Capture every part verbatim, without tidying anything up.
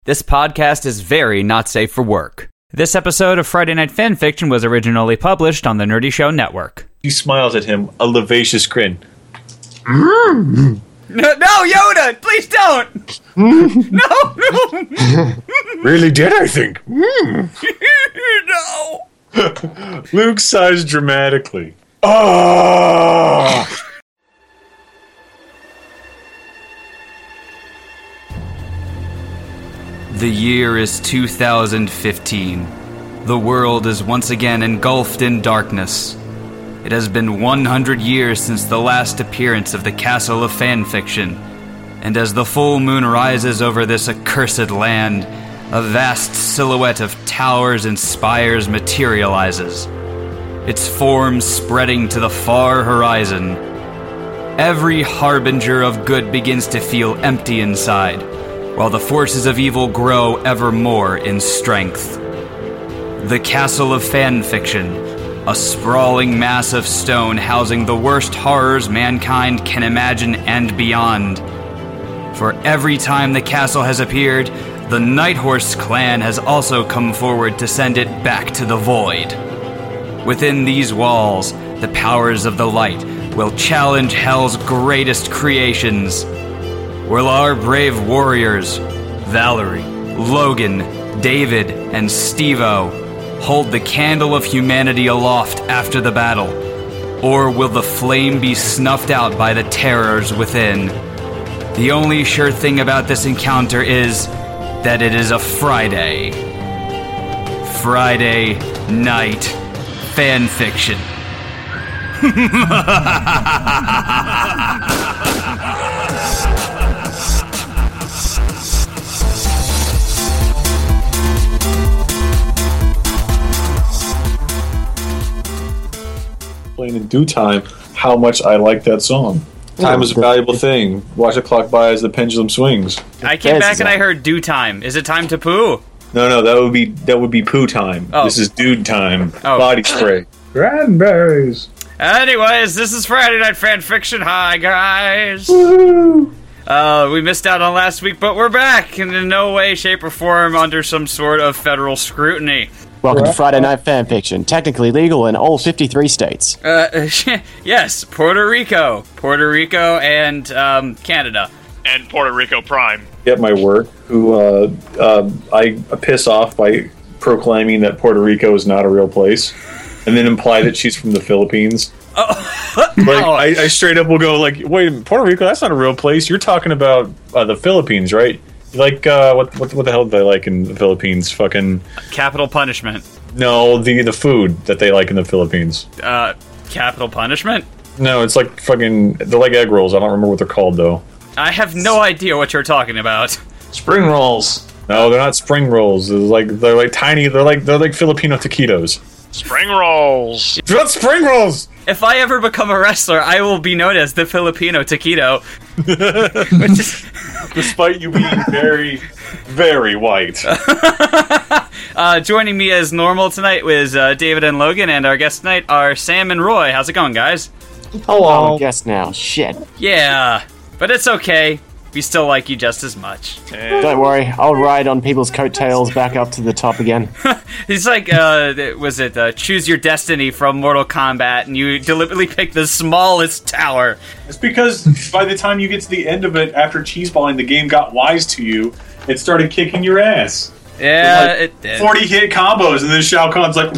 This podcast is very not safe for work. This episode of Friday Night Fanfiction was originally published on the Nerdy Show Network. He smiles at him, a vivacious grin. No, no, Yoda! Please don't! No, no! Really did, I think. No! Luke sighs dramatically. Oh! The year is two thousand fifteen. The world is once again engulfed in darkness. It has been one hundred years since the last appearance of the Castle of Fanfiction, and as the full moon rises over this accursed land, a vast silhouette of towers and spires materializes, its form spreading to the far horizon. Every harbinger of good begins to feel empty inside, while the forces of evil grow ever more in strength. The Castle of Fanfiction, a sprawling mass of stone housing the worst horrors mankind can imagine and beyond. For every time the castle has appeared, the Nighthorse clan has also come forward to send it back to the void. Within these walls, the powers of the light will challenge Hell's greatest creations. Will our brave warriors, Valerie, Logan, David, and Steve-O, hold the candle of humanity aloft after the battle? Or will the flame be snuffed out by the terrors within? The only sure thing about this encounter is that it is a Friday. Friday Night Fanfiction. In due time, how much I like that song. Time is a valuable thing. Watch the clock by as the pendulum swings. I came back and I heard due time. Is it time to poo? No, no, that would be that would be poo time. Oh. This is dude time. Oh. Body spray. Cranberries. Anyways, this is Friday Night Fanfiction. Hi, guys. Woo! Uh, we missed out on last week, but we're back, and in no way, shape, or form under some sort of federal scrutiny. Welcome to Friday Night Fanfiction, technically legal in all fifty-three states. Uh, yes, Puerto Rico. Puerto Rico and um, Canada. And Puerto Rico Prime. At my work, who uh, uh, I piss off by proclaiming that Puerto Rico is not a real place, and then imply that she's from the Philippines. Oh, like I, I straight up will go like, wait, Puerto Rico? That's not a real place. You're talking about uh, the Philippines, right? Like, uh, what, what what the hell do they like in the Philippines? Fucking... Capital punishment. No, the the food that they like in the Philippines. Uh, capital punishment? No, it's like fucking... They're like egg rolls. I don't remember what they're called, though. I have no idea what you're talking about. Spring rolls. No, they're not spring rolls. They're like, they're like tiny... They're like they're like Filipino taquitos. Spring rolls. They're not spring rolls! If I ever become a wrestler, I will be known as the Filipino taquito. Which is... Despite you being very, very white. uh, joining me as normal tonight was uh, David and Logan, and our guests tonight are Sam and Roy. How's it going, guys? Hello. I'm a guest now. Shit. Yeah, but it's okay. We still like you just as much. Don't worry, I'll ride on people's coattails back up to the top again. He's like, uh, was it uh, Choose Your Destiny from Mortal Kombat, and you deliberately picked the smallest tower. It's because by the time you get to the end of it, after cheeseballing, the game got wise to you. It started kicking your ass. Yeah, like it did. forty hit combos, and then Shao Kahn's like...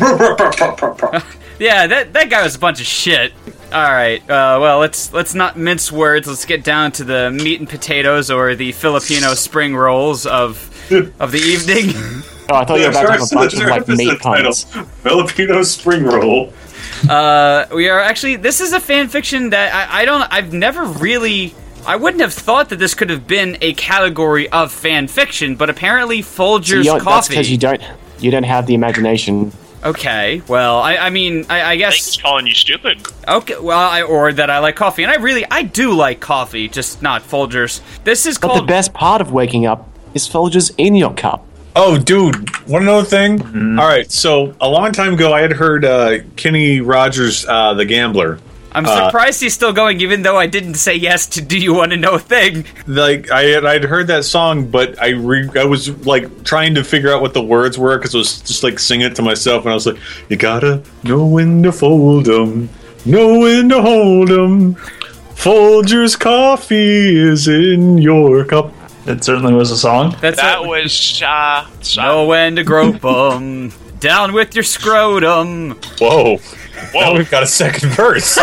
Yeah, that that guy was a bunch of shit. All right, uh, well, let's let's not mince words. Let's get down to the meat and potatoes, or the Filipino spring rolls of of the evening. Oh, I thought you were about to have a bunch of like meat puns. Filipino spring roll. Uh, we are actually. This is a fan fiction that I, I don't. I've never really. I wouldn't have thought that this could have been a category of fan fiction, but apparently Folgers so Coffee. That's because you don't you don't have the imagination. Okay, well, I, I mean, I, I guess... Thanks calling you stupid. Okay, well, I, or that I like coffee. And I really, I do like coffee, just not Folgers. This is but called... But the best part of waking up is Folgers in your cup. Oh, dude, want to know a thing? Mm. All right, so a long time ago, I had heard uh, Kenny Rogers, uh, the Gambler. I'm Uh, surprised he's still going, even though I didn't say yes to "Do You Want to Know a Thing." Like I had, I'd heard that song, but I re- I was like trying to figure out what the words were because I was just like singing it to myself, and I was like, "You gotta know when to fold 'em, know when to hold 'em. Folgers coffee is in your cup." It certainly was a song. That's That it. was uh, Know when to grope 'em. Down with your scrotum. Whoa! Whoa. Now we've got a second verse.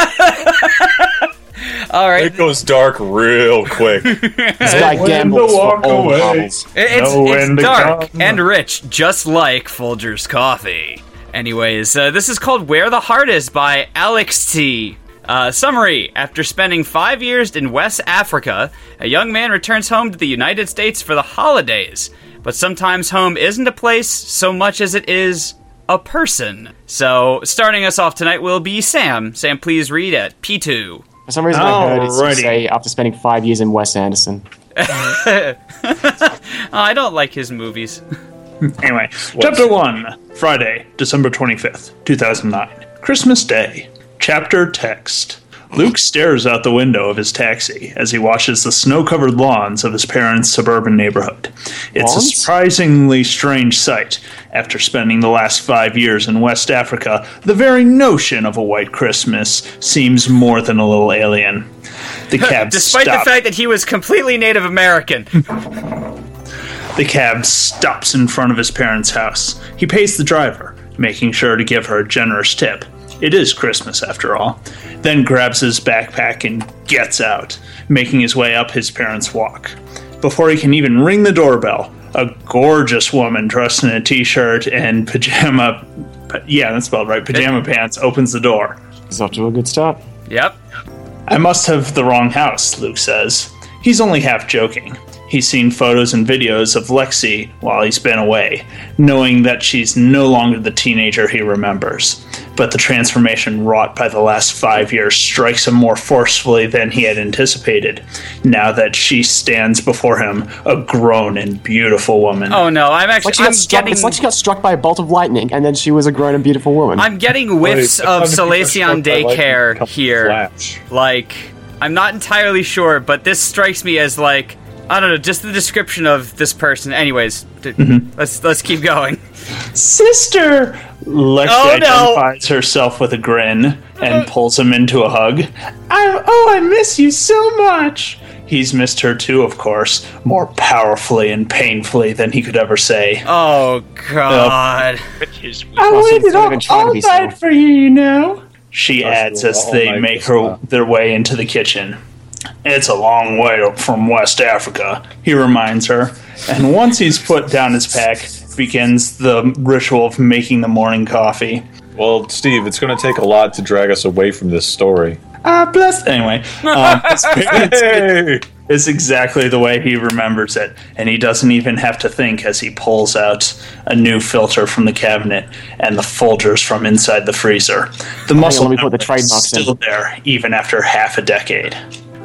All right. It goes dark real quick. This guy When gambles to for walk old away. novels. It- It's, Know it's when to dark come. and rich, just like Folgers Coffee. Anyways, uh, this is called Where the Heart Is by Alex T. Uh, summary. After spending five years in West Africa, a young man returns home to the United States for the holidays. But sometimes home isn't a place so much as it is a person. So, starting us off tonight will be Sam. Sam, please read it. P two. For some reason, I heard it Alrighty. say after spending five years in Wes Anderson. Oh, I don't like his movies. Anyway, Chapter one, Friday, December twenty-fifth, two thousand nine. Christmas Day. Chapter text. Luke stares out the window of his taxi as he watches the snow-covered lawns of his parents' suburban neighborhood. It's a Lawns? surprisingly strange sight. After spending the last five years in West Africa, the very notion of a white Christmas seems more than a little alien. The cab Despite stops. the fact that he was completely Native American. The cab stops in front of his parents' house. He pays the driver, making sure to give her a generous tip. It is Christmas, after all. Then grabs his backpack and gets out, making his way up his parents' walk. Before he can even ring the doorbell, a gorgeous woman dressed in a t-shirt and pajama... Yeah, that's spelled right. Pajama pants opens the door. He's off to a good start. Yep. I must have the wrong house, Luke says. He's only half joking. He's seen photos and videos of Lexi while he's been away, knowing that she's no longer the teenager he remembers. But the transformation wrought by the last five years strikes him more forcefully than he had anticipated, now that she stands before him, a grown and beautiful woman. Oh no, I'm actually Like she I'm got struck, getting It's like she got struck by a bolt of lightning, and then she was a grown and beautiful woman. I'm getting whiffs Wait, of how did people Salesian struck by lightning Daycare come here. flash? Like, I'm not entirely sure, but this strikes me as like, I don't know, just the description of this person. Anyways, d- Mm-hmm. let's let's keep going. Sister! Lexi Oh, no. identifies herself with a grin and pulls him into a hug. I, oh, I miss you so much! He's missed her too, of course, more powerfully and painfully than he could ever say. Oh God. with his I Also, waited it's not all, even trying to all be night subtle. for you, you know? She adds as all they night make for her smile. their way into the kitchen. It's a long way from West Africa, he reminds her. And once he's put down his pack, begins the ritual of making the morning coffee. Well, Steve, it's going to take a lot to drag us away from this story. Ah, bless. Anyway, um, his parents Hey! is exactly the way he remembers it, and he doesn't even have to think as he pulls out a new filter from the cabinet and the Folgers from inside the freezer. The muscle let me put the memory is trademarks in. still there, even after half a decade.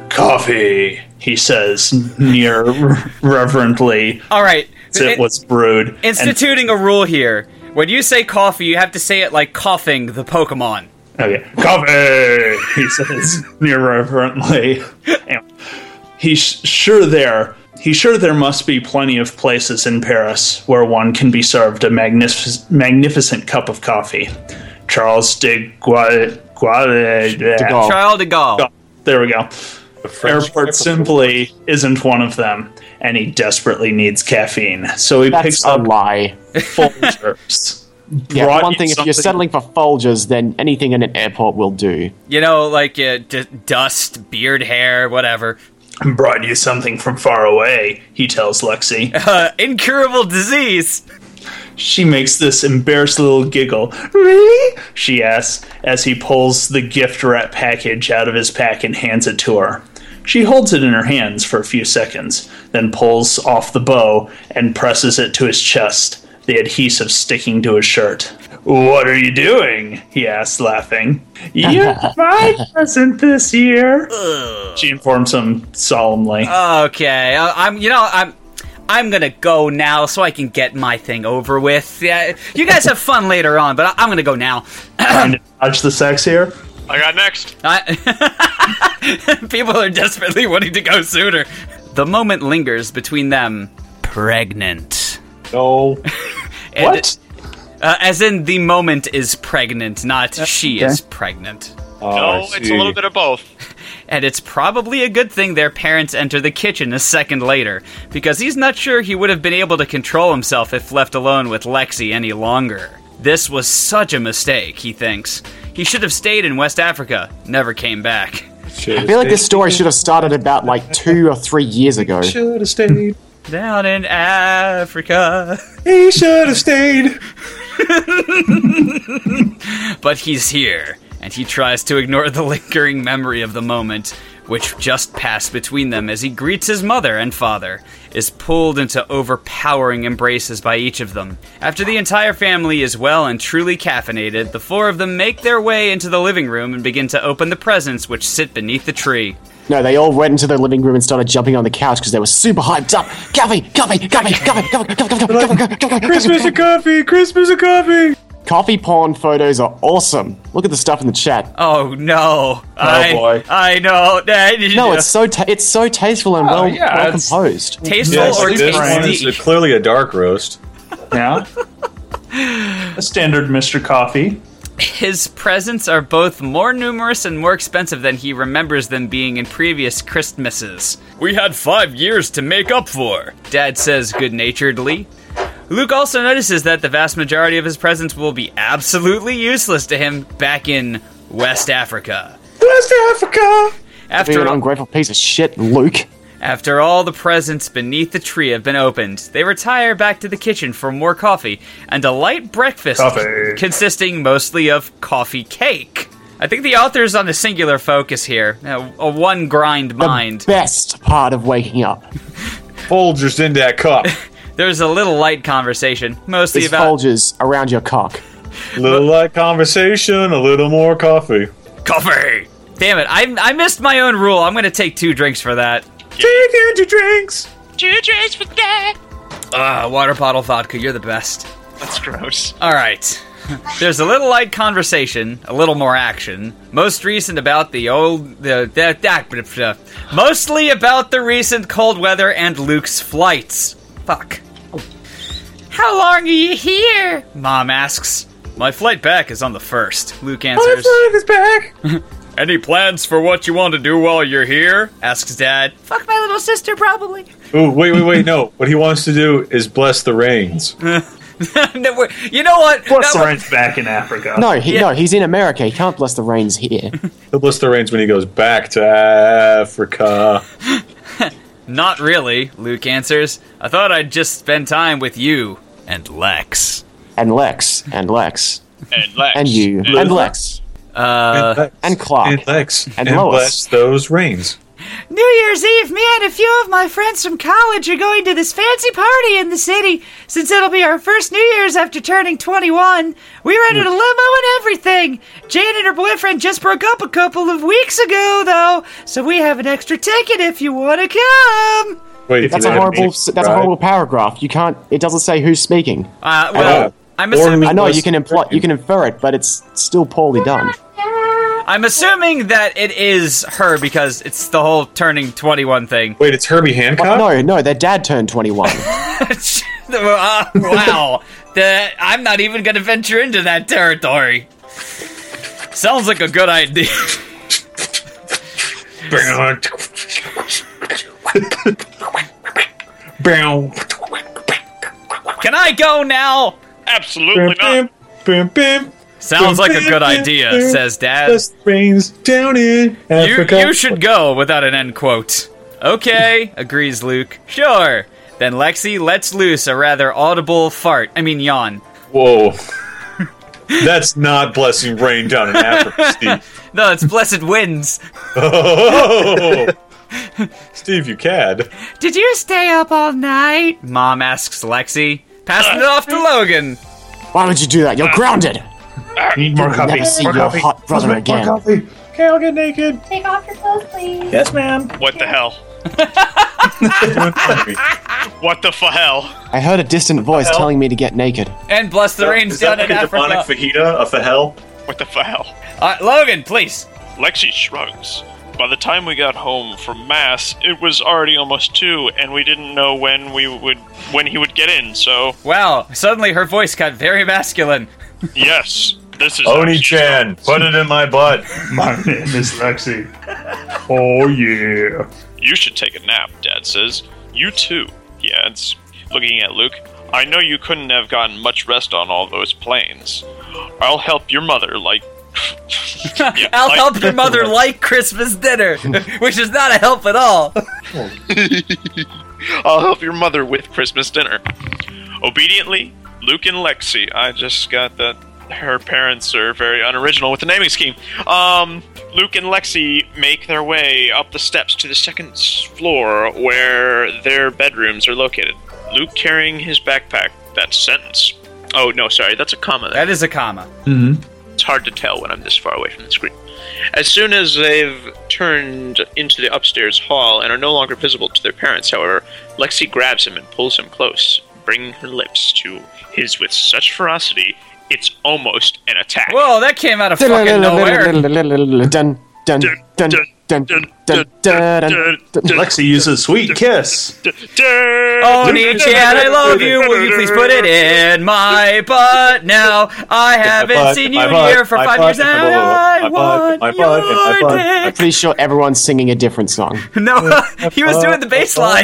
Coffee, he says, near reverently. All right. It was brewed. and- Instituting a rule here. When you say coffee, you have to say it like coughing the Pokemon. Okay, coffee, he says near reverently. Anyway, he's sure there. He's sure there must be plenty of places in Paris where one can be served a magnific- magnificent cup of coffee. Charles de Gaulle. Gaulle Gaulle. Charles de Gaulle. there we go. The French Airport simply isn't one of them, and he desperately needs caffeine. So he That's picks a up lie. Folgers. Yeah, Brought for one you thing, if something- you're settling for Folgers, then anything in an airport will do. You know, like uh, d- dust, beard, hair, whatever. Brought you something from far away, he tells Lexi. Uh, incurable disease. She makes this embarrassed little giggle. Really? She asks as he pulls the gift wrap package out of his pack and hands it to her. She holds it in her hands for a few seconds, then pulls off the bow and presses it to his chest, the adhesive sticking to his shirt. What are you doing? He asks, laughing. You're my present this year. She informs him solemnly. Okay, uh, I'm. You know, I'm. I'm gonna go now so I can get my thing over with. Yeah, you guys have fun later on, but I- I'm gonna go now. Trying to dodge the sex here? I got next. I- People are desperately wanting to go sooner. The moment lingers between them. Pregnant. No. And, What? Uh, as in, the moment is pregnant, not she okay. is pregnant. Oh, No, I it's a see. little bit of both. And it's probably a good thing their parents enter the kitchen a second later, because he's not sure he would have been able to control himself if left alone with Lexi any longer. This was such a mistake, he thinks. He should have stayed in West Africa, never came back. I feel like this story should have started about like two or three years ago. Should have stayed. Down in Africa. He should have stayed. But he's here, and he tries to ignore the lingering memory of the moment, which just passed between them as he greets his mother and father, is pulled into overpowering embraces by each of them. After the entire family is well and truly caffeinated, the four of them make their way into the living room and begin to open the presents which sit beneath the tree. No, they all went into the living room and started jumping on the couch because they were super hyped up. Coffee, coffee, coffee, coffee, coffee, coffee, coffee, coffee, coffee, Christmas and coffee. Christmas and coffee. Coffee porn photos are awesome. Look at the stuff in the chat. Oh no! Oh I, boy. I know. No, it's so ta- it's so tasteful and well, yeah, well it's- composed. tasteful Yes, or this one is tasty. a- clearly a dark roast. Yeah. A standard Mister Coffee. His presents are both more numerous and more expensive than he remembers them being in previous Christmases. We had five years to make up for, Dad says good-naturedly. Luke also notices that the vast majority of his presents will be absolutely useless to him back in West Africa. West Africa. Being After an ungrateful piece of shit, Luke. After all the presents beneath the tree have been opened, they retire back to the kitchen for more coffee and a light breakfast Coffee. consisting mostly of coffee cake. I think the author's on a singular focus here, a, a one grind The mind. best part of waking up Folgers in that cup. There's a little light conversation, mostly is about Folgers around your cock. Little light conversation, a little more coffee. coffee. Damn it, I, I missed my own rule. I'm going to take two drinks for that. Take into drinks. Two drinks for that. Ah, water bottle vodka, you're the best. That's gross. All right. There's a little light conversation, a little more action. Most recent about the old, the that that mostly about the recent cold weather and Luke's flights. Fuck. How long are you here? Mom asks. My flight back is on the first. Luke answers. is back. Any plans for what you want to do while you're here? Asks Dad. Fuck my little sister, probably. Ooh, wait, wait, wait. No, what he wants to do is bless the rains. No, we're- you know what? Plus, No, Ryan's back in Africa. No, he, Yeah. no, he's in America. He can't bless the rains here. He'll bless the rains when he goes back to Africa. Not really, Luke answers. I thought I'd just spend time with you and Lex. And Lex, and Lex, And Lex. and you, and Lex, Uh, Lex, and Clark, and Lex, and and Lois. bless those rains. New Year's Eve, me and a few of my friends from college are going to this fancy party in the city. Since it'll be our first New Year's after turning twenty-one, we rented a limo and everything. Jane and her boyfriend just broke up a couple of weeks ago, though, so we have an extra ticket if you want to come. Wait, if That's you a let horrible. me That's a try. horrible paragraph. You can't. It doesn't say who's speaking. Uh, well, Uh, I'm or- assuming I know Bless you can the imply. You can infer it, but it's still poorly done. I'm assuming that it is her because it's the whole turning twenty-one thing. Wait, it's Herbie Hancock? No, no, their dad turned twenty-one. Uh, wow. The, I'm not even going to venture into that territory. Sounds like a good idea. Can I go now? Absolutely not. Bim, bim. Sounds like a good idea, says Dad. Bless the rains down in You, Africa. you should go without an end quote. Okay, agrees Luke. Sure. Then Lexi lets loose a rather audible fart. I mean, yawn. Whoa. That's not blessing rain down in Africa, Steve. No, it's blessed winds. Oh. Steve, you cad. Did you stay up all night? Mom asks Lexi. Passing it off to Logan. Why would you do that? You're grounded. Need more coffee. Never see More your coffee. hot brother Let's make more again. coffee. Okay, I'll get naked. Take off your clothes, please. Yes, ma'am. What the hell? What the f- hell? I heard a distant voice hell? telling me to get naked. And bless the rains Is that down like in a demonic Africa. fajita, a fahel? What the hell? Uh, Logan, please. Lexi shrugs. By the time we got home from mass, it was already almost two, and we didn't know when we would when he would get in. So Wow, suddenly her voice got very masculine. yes, this is Oni-chan, put it in my butt. My name is Lexi. Oh, yeah. You should take a nap, Dad says. You too, he adds, looking at Luke. I know you couldn't have gotten much rest on all those planes. I'll help your mother, like... yeah, I'll like- help your mother like Christmas dinner, which is not a help at all. I'll help your mother with Christmas dinner. Obediently, Luke and Lexi. I just got that her parents are very unoriginal with the naming scheme. Um, Luke and Lexi make their way up the steps to the second floor where their bedrooms are located. Luke carrying his backpack. That's a sentence. Oh, no, sorry, that's a comma. That is a comma. It's hard to tell when I'm this far away from the screen. As soon as they've turned into the upstairs hall and are no longer visible to their parents, however, Lexi grabs him and pulls him close, bringing her lips to his with such ferocity, it's almost an attack. Whoa, that came out of fucking nowhere. Dun, dun, dun, dun, dun, dun, dun, dun. Lexi uses sweet kiss. Oni-chan, I love you. Will you please put it in my butt now? I haven't butt, seen you my butt, here for my five butt, years my and butt, I my butt, want my butt, and my your butt. I'm dick. pretty sure everyone's singing a different song. No, he was doing the bass line.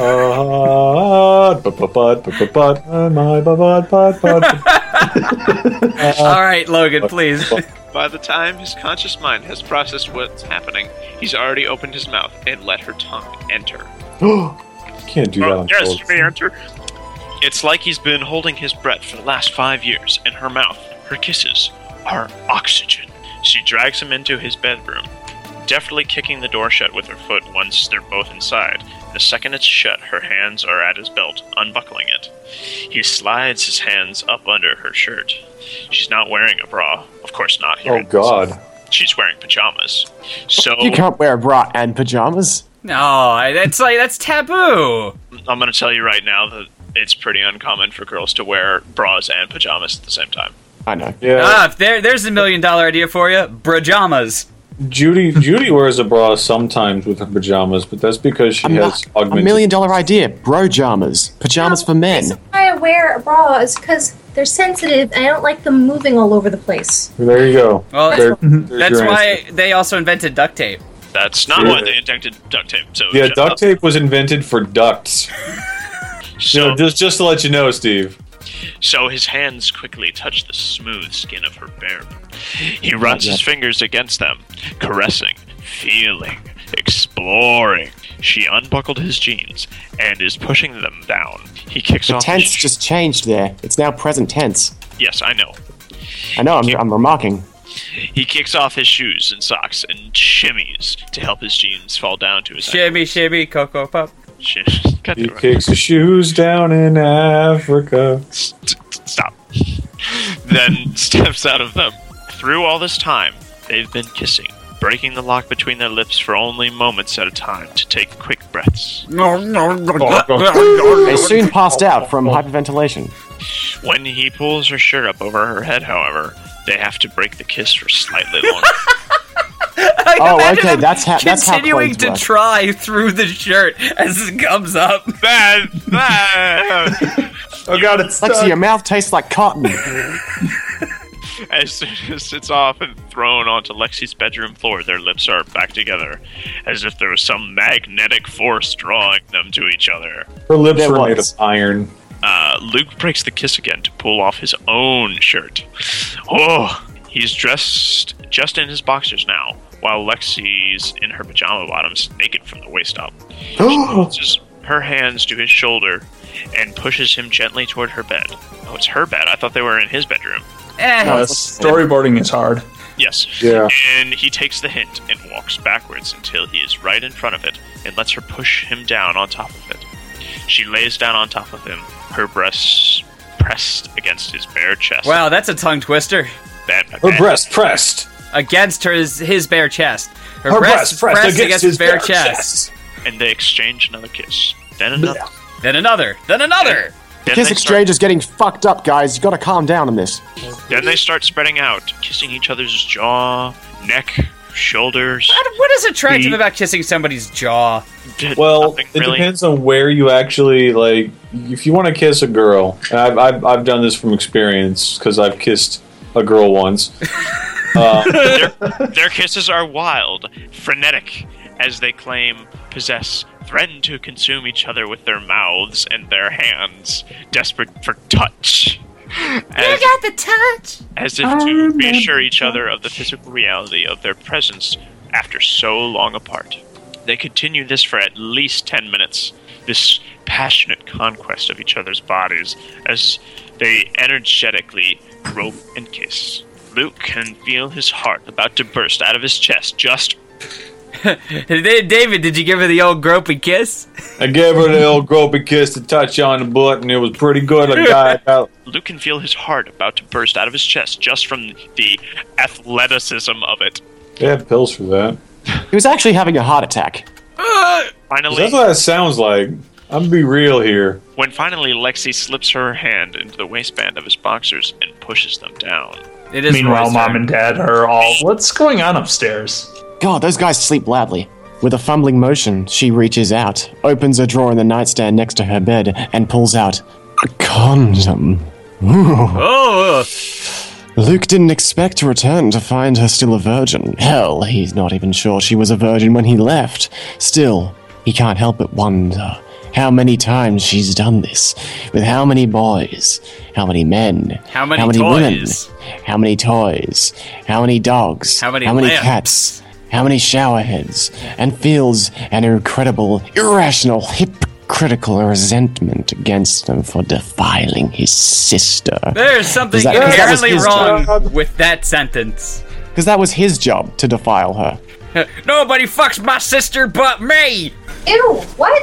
Uh, butt, butt, butt, butt, butt, uh, my butt, butt, butt, butt. All right, Logan, please. By the time his conscious mind has processed what's happening, he's already opened his mouth and let her tongue enter. Can't do that Oh, on yes, cold. you may enter. It's like he's been holding his breath for the last five years, and her mouth, her kisses, are oxygen. She drags him into his bedroom, deftly kicking the door shut with her foot once they're both inside. The second it's shut, her hands are at his belt, unbuckling it. He slides his hands up under her shirt. She's not wearing a bra. Of course not. Here Oh, it is. God. She's wearing pajamas. So You can't wear a bra and pajamas. No, that's like that's taboo. I'm going to tell you right now that it's pretty uncommon for girls to wear bras and pajamas at the same time. I know. Yeah, Ah, if there, there's a million dollar idea for you. Brajamas. Judy Judy wears a bra sometimes with her pajamas, but that's because she A, has a augmented. million dollar idea. Bro-jamas. Pajamas for men. The reason why I wear a bra is because they're sensitive and I don't like them moving all over the place. There you go. Well, There- there's That's your why answer. they also invented duct tape. That's not Sure. why they invented duct tape. So Yeah, shut duct up. tape was invented for ducts. So, So just just to let you know, Steve. so his hands quickly touch the smooth skin of her bare. He runs his fingers against them, caressing, feeling, exploring. She unbuckled his jeans and is pushing them down. He kicks The off. tense his sh- just changed there. It's now present tense. yes, I know. I know, I'm, I'm remarking. He kicks off his shoes and socks and shimmies to help his jeans fall down to his Shimmy, shimmy, cocoa pop. ankles. Cut He the- kicks his shoes down in Africa. Stop. Then steps out of them. Through all this time, they've been kissing, breaking the lock between their lips for only moments at a time to take quick breaths. They soon passed out from hyperventilation. When he pulls her shirt up over her head, however, they have to break the kiss for slightly longer. Oh, Imagine okay, him that's how that's how continuing clothes to work. try through the shirt as it comes up. Bad, bad. Oh god, it's Lexi, stuck. your mouth tastes like cotton. As soon as it's off and thrown onto Lexi's bedroom floor, their lips are back together, as if there was some magnetic force drawing them to each other. Her lips There were made of was. iron. Uh, Luke breaks the kiss again to pull off his own shirt. Oh, he's dressed just in his boxers now, while Lexi's in her pajama bottoms, naked from the waist up. She places her hands to his shoulder and pushes him gently toward her bed. Oh, it's her bed. I thought they were in his bedroom. Eh, Uh, storyboarding is hard. Yes. Yeah. And he takes the hint and walks backwards until he is right in front of it and lets her push him down on top of it. She lays down on top of him, her breasts pressed against his bare chest. wow, that's a tongue twister. Bad, Her bad. breast pressed. Against her his, his bare chest. Her, Her breast breast pressed against his bare bare chest. chest. And they exchange another kiss. Then another. Then another. Then another. Then Kiss they exchange is getting fucked up, guys. You gotta calm down on this. Start, then they start spreading out, kissing each other's jaw, neck, shoulders. What is attractive The- about kissing somebody's jaw? Well, Nothing it really. depends on where you actually like. If you want to kiss a girl, and I've I've, I've done this from experience because I've kissed a girl once. their, their kisses are wild, frenetic, as they claim, possess, threaten to consume each other with their mouths and their hands, desperate for touch. As, got the touch. as if to reassure each other of the physical reality of their presence after so long apart. They continue this for at least ten minutes, this passionate conquest of each other's bodies, as they energetically grope and kiss. Luke can feel his heart about to burst out of his chest just... David, did you give her the old gropey kiss? I gave her the old gropey kiss to touch on the butt, and it was pretty good. I got out. Luke can feel his heart about to burst out of his chest just from the athleticism of it. They have pills for that. He was actually having a heart attack. Finally, That's what that sounds like. I'm gonna be real here. when finally Lexi slips her hand into the waistband of his boxers and pushes them down. It is Meanwhile, Roy's mom turn. and dad are all, what's going on upstairs? God, those guys sleep loudly. With a fumbling motion, she reaches out, opens a drawer in the nightstand next to her bed, and pulls out a condom. Oh, Luke didn't expect to return to find her still a virgin. Hell, he's not even sure she was a virgin when he left. Still, he can't help but wonder how many times she's done this. With how many boys? How many men? How many women? toys? How many toys? How many dogs? How many How many lamps? cats? How many shower heads? And feels an incredible, irrational, hypocritical resentment against them for defiling his sister. there's something Is that- 'cause that was inherently his wrong job. with that sentence. Because that was his job to defile her. Nobody fucks my sister but me. Ew, what?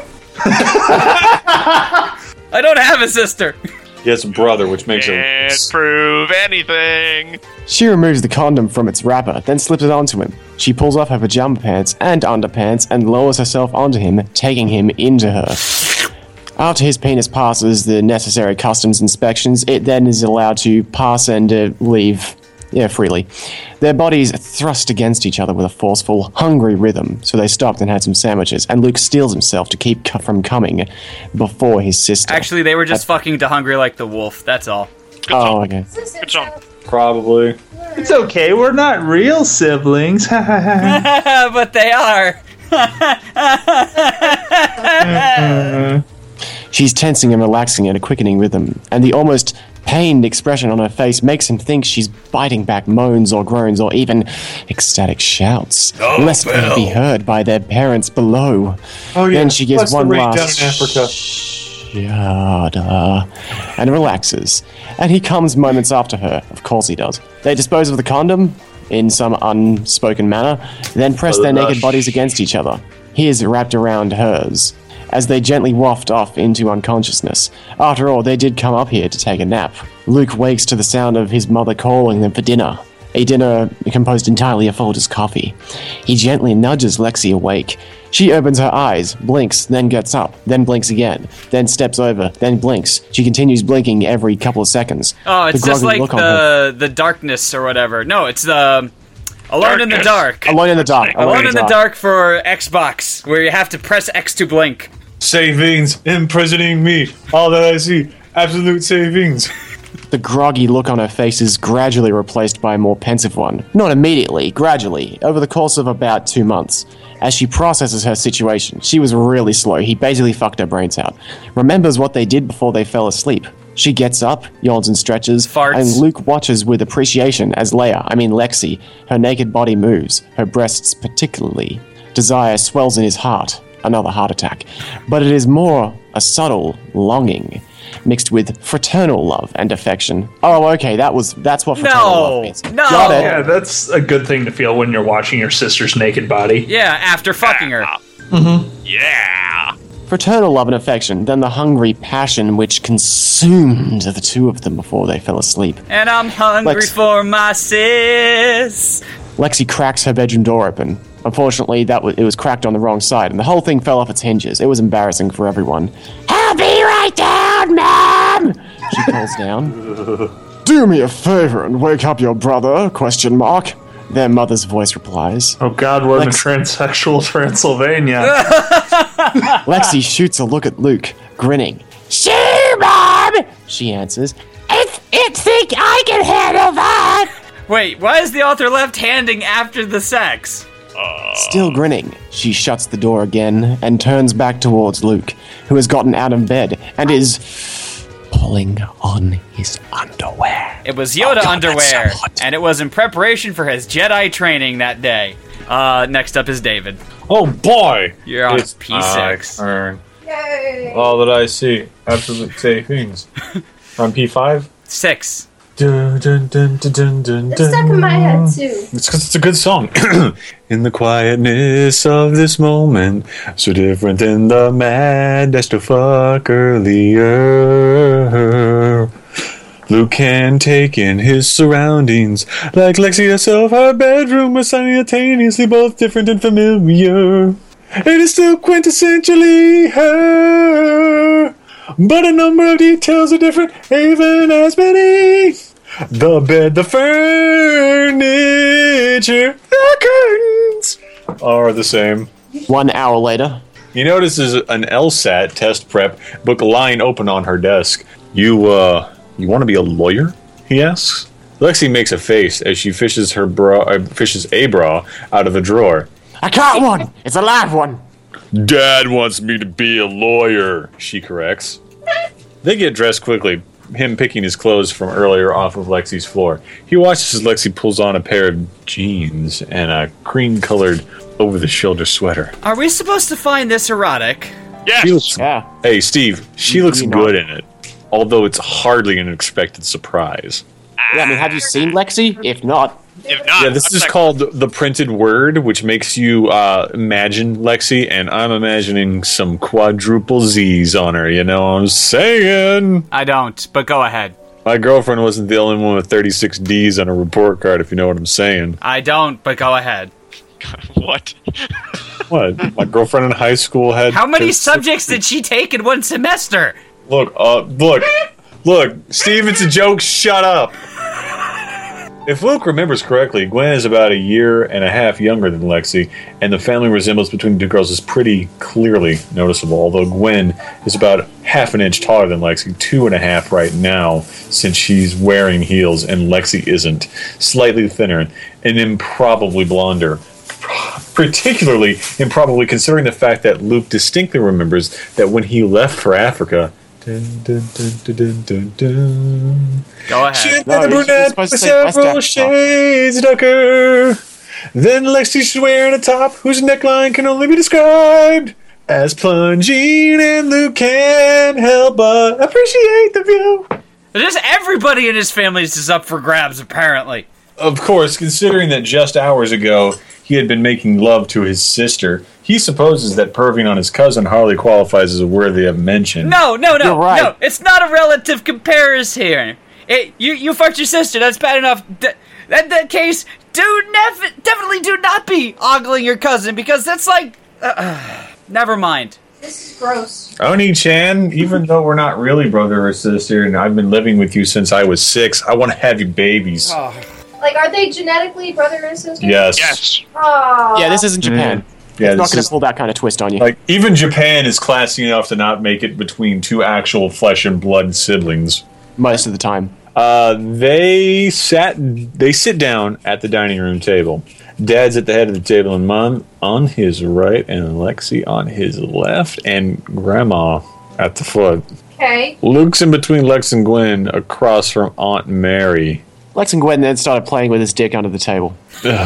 I don't have a sister. He has a brother, which makes Can't it. prove anything. She removes the condom from its wrapper, then slips it onto him. She pulls off her pajama pants and underpants and lowers herself onto him, taking him into her. After his penis passes the necessary customs inspections, it then is allowed to pass and uh, leave yeah, freely. Their bodies thrust against each other with a forceful, hungry rhythm, so they stopped and had some sandwiches, and Luke steels himself to keep cu- from coming before his sister. Actually, they were just fucking to hungry like the wolf. That's all. Good Oh, song. okay. Good song. Probably. It's okay, we're not real siblings. But they are. She's tensing and relaxing at a quickening rhythm, and the almost pained expression on her face makes him think she's biting back moans or groans or even ecstatic shouts, lest they be heard by their parents below. Oh yeah. Then she gives Plus the one rain last down in Africa. shudder and relaxes, and he comes moments after her. Of course he does. They dispose of the condom in some unspoken manner, then press their naked bodies against each other, his wrapped around hers, as they gently waft off into unconsciousness. After all, they did come up here to take a nap. Luke wakes to the sound of his mother calling them for dinner, a dinner composed entirely of Folger's coffee. He gently nudges Lexi awake. She opens her eyes, blinks, then gets up, then blinks again, then steps over, then blinks. She continues blinking every couple of seconds. Oh, it's The just groggy like look on her- the the darkness or whatever. No, it's the Alone in the Darkness. Dark. Alone in the dark. Alone in the Dark for Xbox, where you have to press X to blink. Savings imprisoning me. All that I see, absolute savings. The groggy look on her face is gradually replaced by a more pensive one. Not immediately, gradually, over the course of about two months. As she processes her situation, she was really slow. He basically fucked her brains out. Remembers what they did before they fell asleep. She gets up, yawns and stretches, Farts. and Luke watches with appreciation as Leia, I mean Lexi, her naked body moves, her breasts particularly. Desire swells in his heart. Another heart attack. But it is more a subtle longing, mixed with fraternal love and affection. Oh, okay, that was that's what fraternal No, love means. no. Got it. Yeah, that's a good thing to feel when you're watching your sister's naked body. Yeah, after fucking her. Yeah. Fraternal love and affection, then the hungry passion which consumed the two of them before they fell asleep. And I'm hungry Lex- for my sis. Lexi cracks her bedroom door open. Unfortunately, that was, it was cracked on the wrong side, and the whole thing fell off its hinges. It was embarrassing for everyone. I'll be right down, Mom! Gwen! She calls down. Do me a favor and wake up your brother, question mark. Their mother's voice replies. Oh god, we're Lex- in transsexual Transylvania. Lexi shoots a look at Luke, grinning. Sure, Mom! She answers. If it think I can handle that! Wait, why is the author left-handing after the sex? Still grinning, she shuts the door again and turns back towards Luke, who has gotten out of bed and is pulling on his underwear. It was Yoda Oh, God, underwear, that's so hot. and it was in preparation for his Jedi training that day. Uh, next up is David. Oh boy! You're on It's P six. my turn. Yay! All that I see. Absolute savings. On P five? Six. Dun, dun, dun, dun, dun, dun, It's stuck in my head too. It's because it's a good song. In the quietness of this moment, so different than the mad dash to fuck earlier. Luke can take in his surroundings, like Lexi herself. Her bedroom was simultaneously both different and familiar. It is still quintessentially her, but a number of details are different, even as many. The bed, the furniture, the curtains are the same. One hour later, He notices an LSAT test prep book lying open on her desk. You, uh, you want to be a lawyer? He asks. Lexi makes a face as she fishes her bra, uh, fishes a bra out of the drawer. I got one! It's a live one! Dad wants me to be a lawyer, she corrects. They get dressed quickly, him picking his clothes from earlier off of Lexi's floor. He watches as Lexi pulls on a pair of jeans and a cream-colored over-the-shoulder sweater. Are we supposed to find this erotic? Yes. She looks, Yeah. hey, Steve, she looks You good know. in it, although it's hardly an unexpected surprise. Yeah, I mean, have you seen Lexi? If not, If not, Yeah, this I'm is not- called the printed word, which makes you uh, imagine Lexi, and I'm imagining some quadruple Z's on her, you know what I'm saying? I don't, but go ahead. My girlfriend wasn't the only one with thirty-six D's on a report card, if you know what I'm saying. I don't, but go ahead. What? What? My girlfriend in high school had... How many thirty-six subjects did she take in one semester? Look, uh, look, look, Steve, it's a joke, shut up! If Luke remembers correctly, Gwen is about a year and a half younger than Lexi, and the family resemblance between the two girls is pretty clearly noticeable, although Gwen is about half an inch taller than Lexi, two and a half right now, since she's wearing heels, and Lexi isn't. Slightly thinner, and improbably blonder. Particularly improbably considering the fact that Luke distinctly remembers that when he left for Africa... Dun, dun, dun, dun, dun, dun, dun. Go She ahead. No, had the you're brunette supposed with to say West several Africa. shades darker. Then Lexi's wearing a top whose neckline can only be described as plunging, and Luke can't help but appreciate the view. Just everybody in his family is just up for grabs, apparently. Of course, considering that just hours ago he had been making love to his sister, he supposes that perving on his cousin hardly qualifies as worthy of mention. No, no, no, You're right. no. It's not a relative comparison here. It, you, you fucked your sister. That's bad enough. D- that, that case, do nef- definitely do not be ogling your cousin because that's like. Uh, uh, never mind. This is gross. Oni-chan, even though we're not really brother or sister, and I've been living with you since I was six, I want to have you babies. Like, are they genetically brother and sister? Yes. Yes. Aww. yeah, this isn't Japan. Yeah, It's not this going is- to pull that kind of twist on you. Like, even Japan is classy enough to not make it between two actual flesh and blood siblings. most of the time. Uh, they sat. They sit down at the dining room table. Dad's at the head of the table, and Mom on his right, and Lexi on his left, and Grandma at the foot. Okay. Luke's in between Lex and Gwen, across from Aunt Mary. Lex and Gwen then started playing with his dick under the table.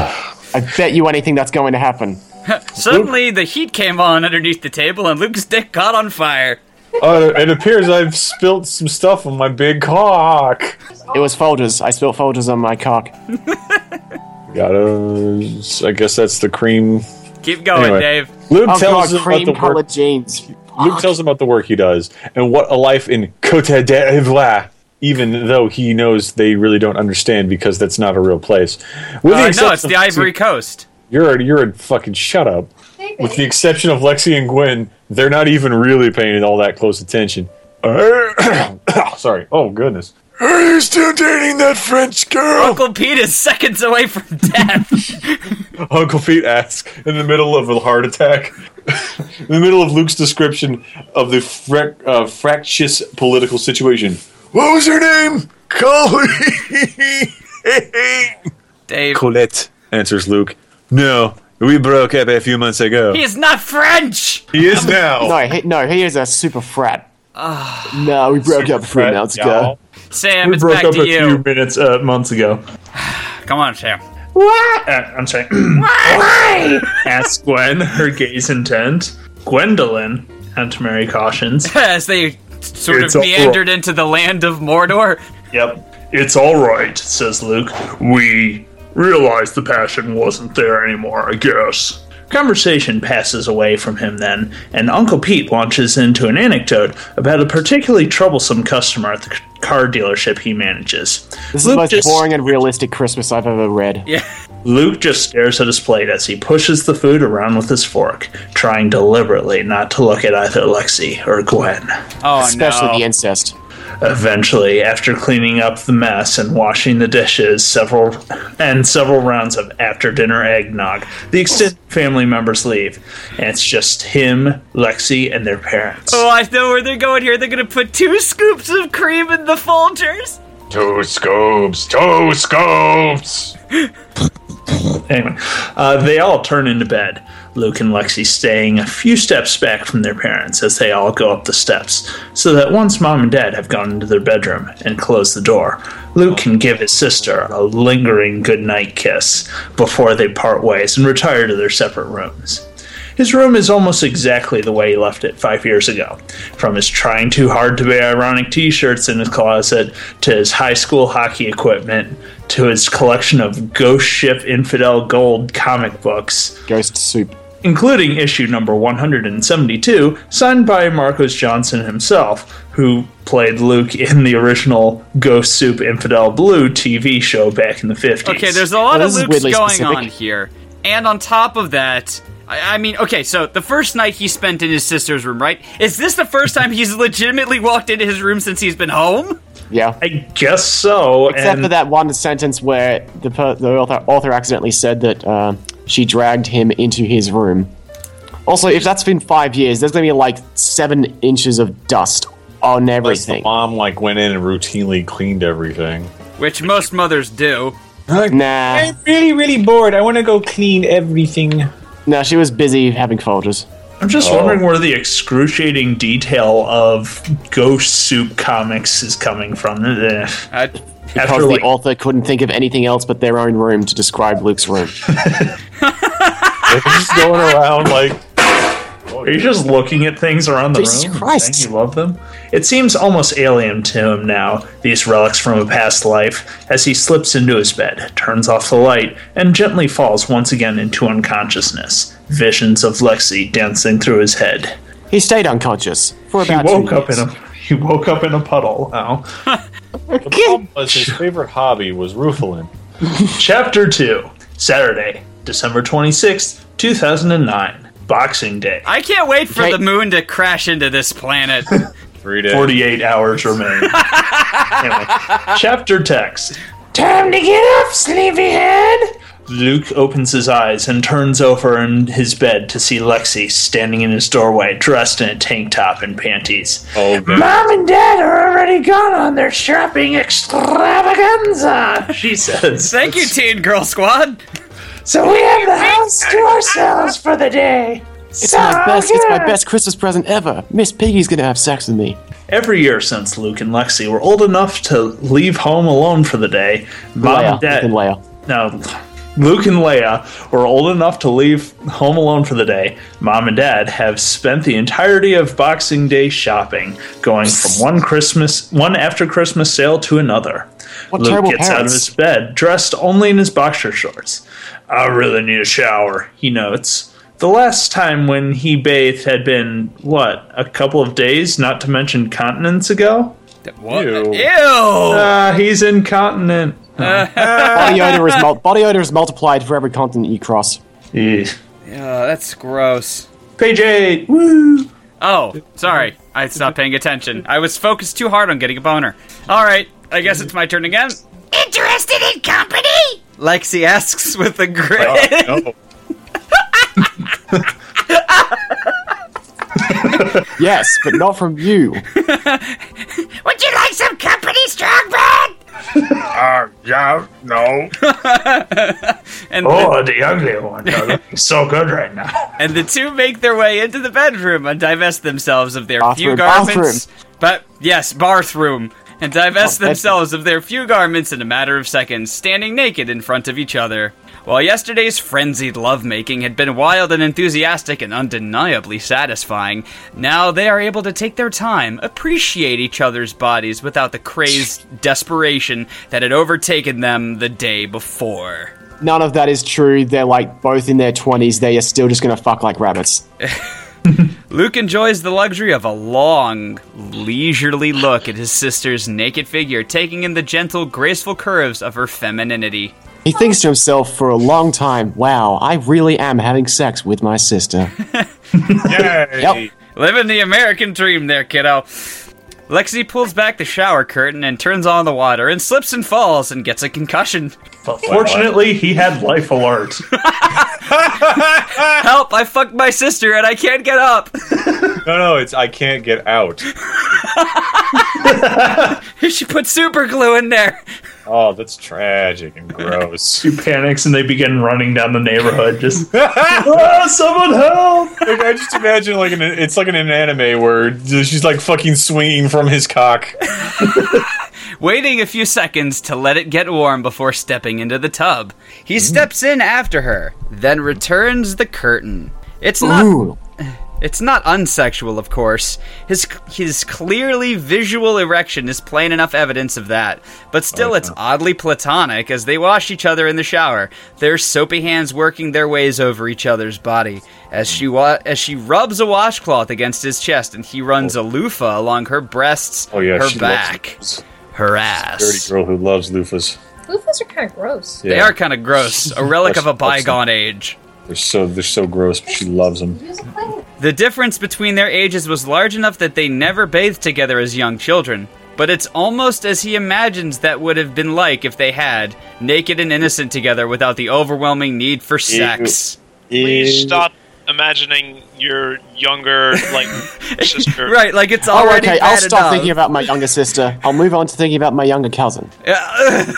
I bet you anything that's going to happen. Suddenly, the heat came on underneath the table, and Luke's dick caught on fire. Uh, it appears I've spilt some stuff on my big cock. It was Folgers. I spilled Folgers on my cock. Gotta. I guess that's the cream. Keep going, Anyway. Dave. Luke Oh tells god, him about the cream-colored work. jeans. Luke tells him about the work he does and what a life in Côte d'Ivoire. Even though he knows they really don't understand because that's not a real place. With Uh, no, exception it's the of- Ivory Coast. You're a, you're a fucking shut up. With the exception of Lexi and Gwen, they're not even really paying all that close attention. Sorry. Oh, goodness. Are you still dating that French girl? Uncle Pete is seconds away from death. Uncle Pete asks in the middle of a heart attack. In the middle of Luke's description of the fra- uh, fractious political situation. What was her name? Colleen. Dave. Colette, answers Luke. No, we broke up a few months ago. He is not French! He is now. No, he, no, he is a super frat. No, we broke up a few frat, months y'all. ago. Sam, We it's broke back up to a you. few minutes, uh, months ago. Come on, Sam. What? Uh, I'm sorry. Asks Gwen, her gaze intent. Gwendolyn, Aunt Mary cautions. As they sort It's of all meandered into the land of Mordor. Yep. It's all right, says Luke. We realized the passion wasn't there anymore, I guess. Conversation passes away from him then, and Uncle Pete launches into an anecdote about a particularly troublesome customer at the car dealership he manages. This is Luke the most just- boring and realistic Christmas I've ever read. Yeah. Luke just stares at his plate as he pushes the food around with his fork, trying deliberately not to look at either Lexi or Gwen. Oh, Especially no. the incest. Eventually, after cleaning up the mess and washing the dishes, several and several rounds of after-dinner eggnog, the extended family members leave, and it's just him, Lexi, and their parents. Oh, I know where they're going here. They're going to put two scoops of cream in the Folgers. Two scoops. Two scoops. Anyway, uh, they all turn into bed. Luke and Lexi staying a few steps back from their parents as they all go up the steps, so that once Mom and Dad have gone into their bedroom and closed the door, Luke can give his sister a lingering goodnight kiss before they part ways and retire to their separate rooms. His room is almost exactly the way he left it five years ago. From his trying too hard to be ironic t-shirts in his closet, to his high school hockey equipment, to his collection of Ghost Ship Infidel Gold comic books, Ghost soup. including issue number one hundred seventy-two, signed by Marcos Johnson himself, who played Luke in the original Ghost Soup Infidel Blue T V show back in the fifties. Okay, there's a lot Well, of this is Luke's weirdly going specific. on here. And on top of that, I, I mean, okay, so the first night he spent in his sister's room, right? Is this the first time he's legitimately walked into his room since he's been home? Yeah. I guess so. Except and for that one sentence where the, per- the author, author accidentally said that uh, she dragged him into his room. Also, if that's been five years, there's going to be like seven inches of dust on Unless the everything. mom like went in and routinely cleaned everything. Which most mothers do. Nah. really, really bored. I want to go clean everything. No, she was busy having Folgers. I'm just Oh. wondering where the excruciating detail of Ghost Soup comics is coming from. Eh. Uh, Because After the like, author couldn't think of anything else but their own room to describe Luke's room. They're just going around like. are you just looking at things around the Jesus room? and Christ. saying you love them. It seems almost alien to him now, these relics from a past life, as he slips into his bed, turns off the light, and gently falls once again into unconsciousness. Visions of Lexi dancing through his head. He stayed unconscious for He about woke two up years. in a he woke up in a puddle. Oh. The problem was his favorite hobby was roofling. Chapter two. Saturday, December twenty-sixth, two thousand nine. Boxing Day. I can't wait for Okay. the moon to crash into this planet. Three days. forty-eight hours remain. Anyway, chapter text. Time to get up, sleepyhead! Luke opens his eyes and turns over in his bed to see Lexi standing in his doorway, dressed in a tank top and panties. Oh, man. Mom and Dad are already gone on their shopping extravaganza, she says. Thank you, Teen Girl Squad. So we have the house to ourselves for the day. It's my best. It's my best Christmas present ever. Miss Piggy's gonna have sex with me. Every year since Luke and Lexi were old enough to leave home alone for the day, Mom Leia, and Dad. Luke and Leia. No, Luke and Leia were old enough to leave home alone for the day. Mom and Dad have spent the entirety of Boxing Day shopping, going from one Christmas, one after Christmas sale to another. What Luke terrible gets out of parents. his bed, dressed only in his boxer shorts. I really need a shower, he notes. The last time when he bathed had been, what, a couple of days, not to mention continents ago? What? Ew. Ew. Ah, he's incontinent. Body odor is mul- body odor is multiplied for every continent you cross. Eh. Yeah, that's gross. Page eight. Woo. Oh, sorry. I stopped paying attention. I was focused too hard on getting a boner. Alright, I guess it's my turn again. Interested in company? Lexi asks with a grin. Oh, no. Yes, but not from you. Would you like some company, Strongman? Uh, yeah, no. and, Oh, the ugly one. You're looking so good right now. and the two make their way into the bedroom and divest themselves of their few Bathroom, garments. But, yes, bathroom. And divest Oh, themselves of their few garments in a matter of seconds, standing naked in front of each other. While yesterday's frenzied lovemaking had been wild and enthusiastic and undeniably satisfying, now they are able to take their time, appreciate each other's bodies without the crazed desperation that had overtaken them the day before. None of that is true. They're like both in their twenties. They are still just gonna fuck like rabbits. Luke enjoys the luxury of a long, leisurely look at his sister's naked figure, taking in the gentle, graceful curves of her femininity. He thinks to himself for a long time, wow, I really am having sex with my sister. Yay. Yep. Living the American dream there, kiddo. Lexi pulls back the shower curtain and turns on the water and slips and falls and gets a concussion. But fortunately, he had life alert. Help, I fucked my sister and I can't get up. No, no, it's I can't get out. She put super glue in there. Oh, that's tragic and gross. She panics and they begin running down the neighborhood. Just, oh, someone help! Like, I just imagine like an, it's like in an anime where she's like fucking swinging from his cock. Waiting a few seconds to let it get warm before stepping into the tub. He steps in after her, then returns the curtain. It's not... Ooh. It's not unsexual, of course. His his clearly visual erection is plain enough evidence of that. But still, it's oddly platonic as they wash each other in the shower, their soapy hands working their ways over each other's body. As she wa- as she rubs a washcloth against his chest and he runs a loofah along her breasts, Oh yeah, her she back, loves her dirty ass. girl who loves loofahs. Loofahs are kind of gross. Yeah. They are kind of gross, a relic of a That's- that's- bygone age. They're so they're so gross, but she loves them. Use a plate. The difference between their ages was large enough that they never bathed together as young children, but it's almost as he imagines that would have been like if they had, naked and innocent together without the overwhelming need for sex. Please Ew. stop imagining your younger, like, sister. Right, like it's Oh, already okay, bad I'll stop enough. thinking about my younger sister. I'll move on to thinking about my younger cousin. Yeah.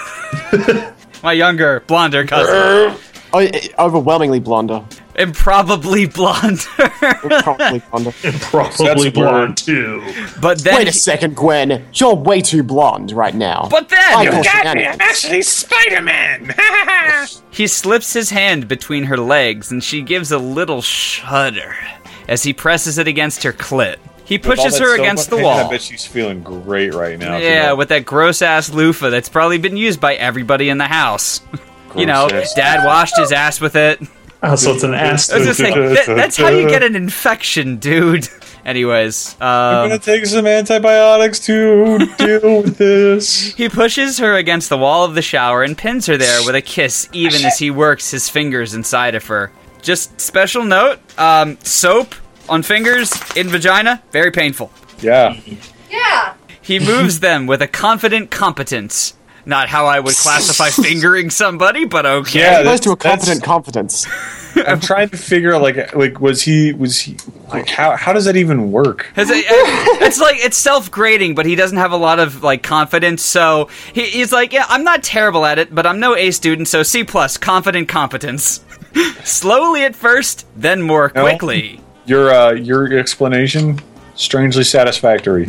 My younger, blonder cousin. Oh, eh, overwhelmingly blonder. And probably blonder. Probably blonder. Probably That's blonde too. But then Wait a he- second, Gwen. You're way too blonde right now. But then I call shenanigans. actually Spider-Man. he slips his hand between her legs and she gives a little shudder as he presses it against her clit. He pushes her against the I wall. bet she's feeling great right now. Yeah, with that gross ass loofah that's probably been used by everybody in the house. You know, Gross-ass. Dad washed his ass with it. Oh, so it's an ass. I was just saying, that, that's how you get an infection, dude. Anyways, I'm um, gonna take some antibiotics to deal with this. he pushes her against the wall of the shower and pins her there with a kiss, even as he works his fingers inside of her. Just special note, um, soap on fingers in vagina, very painful. Yeah. Yeah. He moves them with a confident competence. Not how I would classify fingering somebody, but okay. Yeah, Opposed to a that's- competent confidence. I'm trying to figure out like like was he was he like how how does that even work? It's, it's like it's self-grading, but he doesn't have a lot of like confidence. So he, he's like, yeah, I'm not terrible at it, but I'm no A student, so C plus, confident competence. Slowly at first, then more No. quickly. Your uh your explanation strangely satisfactory.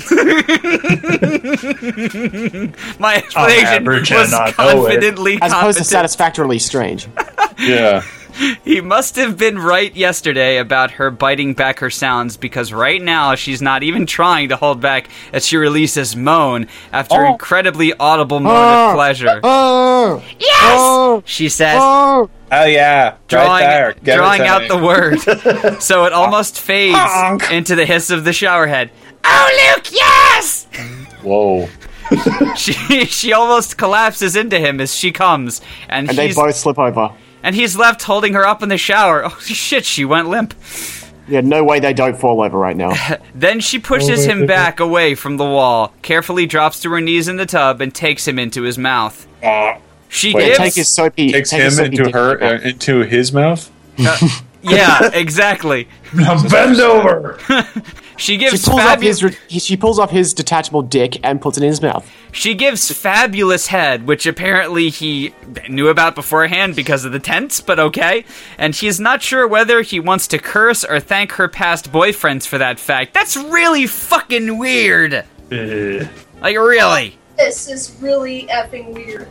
My explanation average and was not know it. confidently As opposed to competent. satisfactorily strange. Yeah. He must have been right yesterday about her biting back her sounds, because right now she's not even trying to hold back as she releases moan after Oh. incredibly audible moan Oh. of pleasure. Oh! Yes! Oh! She says, Oh! Oh yeah. drawing, right there. Get it drawing out time. the word, so it almost fades Honk. into the hiss of the showerhead. Oh, Luke, yes! Whoa. She she almost collapses into him as she comes, and, And they he's both slip over. and he's left holding her up in the shower. Oh shit, she went limp. Yeah, no way they don't fall over right now. Then she pushes him back away from the wall, carefully drops to her knees in the tub, and takes him into his mouth. Uh, She Wait, gives... Take his soapy. takes take him his soapy into dick her, back. uh, into his mouth. Yeah, exactly. Now bend over. She She gives pulls off fabu- his. Re- he- she pulls off his detachable dick and puts it in his mouth. She gives fabulous head, which apparently he knew about beforehand because of the tents, but okay. And she's not sure whether he wants to curse or thank her past boyfriends for that fact. That's really fucking weird. Uh, Like, really. This is really effing weird.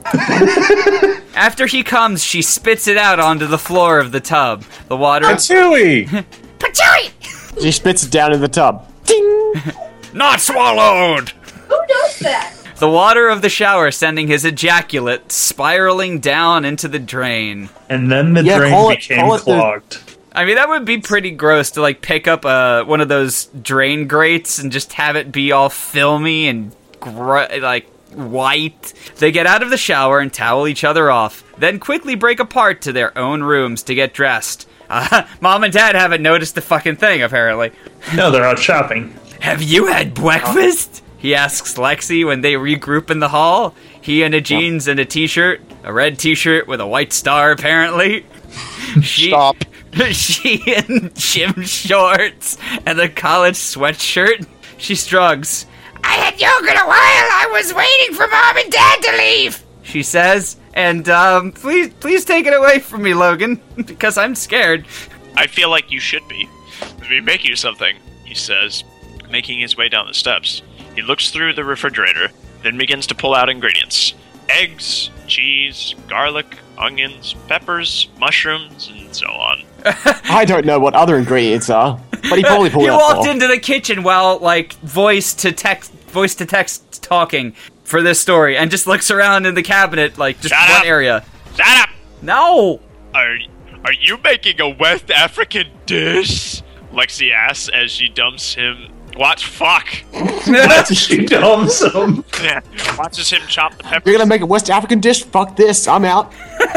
After he comes, she spits it out onto the floor of the tub. The water... Chewy. Patchouli! She spits it down in the tub. Ding! Not swallowed! Who does that? The water of the shower sending his ejaculate spiraling down into the drain. and then the Yeah, drain call it- became call it the- clogged. I mean, that would be pretty gross to, like, pick up uh, one of those drain grates and just have it be all filmy and, gr- like, white. They get out of the shower and towel each other off, then quickly break apart to their own rooms to get dressed. Uh, Mom and Dad haven't noticed the fucking thing, apparently. No, they're out shopping. Have you had breakfast? He asks Lexi when they regroup in the hall. He in a jeans and a t-shirt, a red t-shirt with a white star, apparently. She, Stop. She in gym shorts and a college sweatshirt. She shrugs. I had yogurt a while. I was waiting for Mom and Dad to leave, she says. And, um, please, please take it away from me, Logan, because I'm scared. I feel like you should be. Let me make you something, he says, making his way down the steps. He looks through the refrigerator, then begins to pull out ingredients. Eggs, cheese, garlic, onions, peppers, mushrooms, and so on. I don't know what other ingredients are, but he probably pulled He out walked four. into the kitchen while, like, voice to text, voice to text talking for this story, and just looks around in the cabinet, like, just Shut one up. area. Shut up! No! Are, are you making a West African dish? Lexi asks as she dumps him. What? Fuck! She dumps him. Yeah. Watches him chop the peppers. You're gonna make a West African dish? Fuck this, I'm out.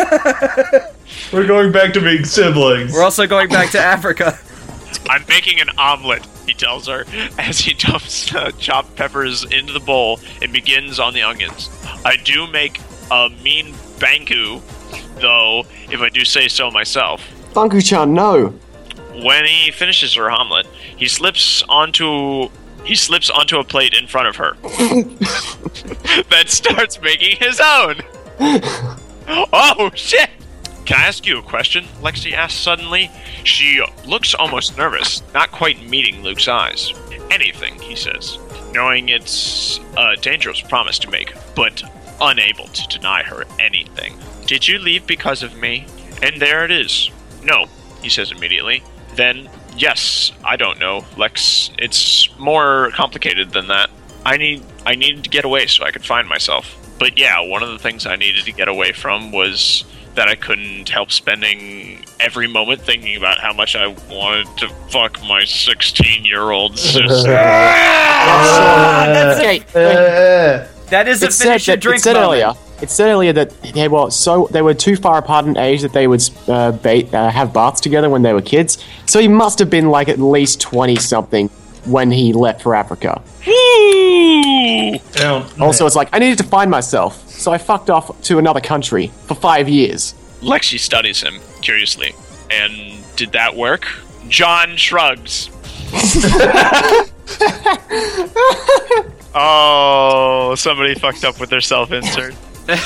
We're going back to being siblings. We're also going back to Africa. I'm making an omelet, he tells her, as he dumps uh, chopped peppers into the bowl and begins on the onions. I do make a mean banku, though, if I do say so myself. Funku-chan, no. When he finishes her omelet, he slips onto he slips onto a plate in front of her. Then starts making his own. Oh shit! Can I ask you a question? Lexi asks suddenly. She looks almost nervous, not quite meeting Luke's eyes. Anything, he says, knowing it's a dangerous promise to make, but unable to deny her anything. Did you leave because of me? And there it is. No, he says immediately. Then, yes, I don't know, Lex. It's more complicated than that. I need I needed to get away so I could find myself. But yeah, one of the things I needed to get away from was that I couldn't help spending every moment thinking about how much I wanted to fuck my sixteen-year-old sister. That's Okay, Uh, That is a it said, finish your that, drink it said moment. earlier. It said earlier that they were so they were too far apart in age that they would uh, ba- uh, have baths together when they were kids. So he must have been like at least twenty something when he left for Africa. Ooh! don't- Also, it's like I needed to find myself, so I fucked off to another country for five years. Lexi studies him curiously. And did that work? John shrugs. Oh, somebody fucked up with their self-insert.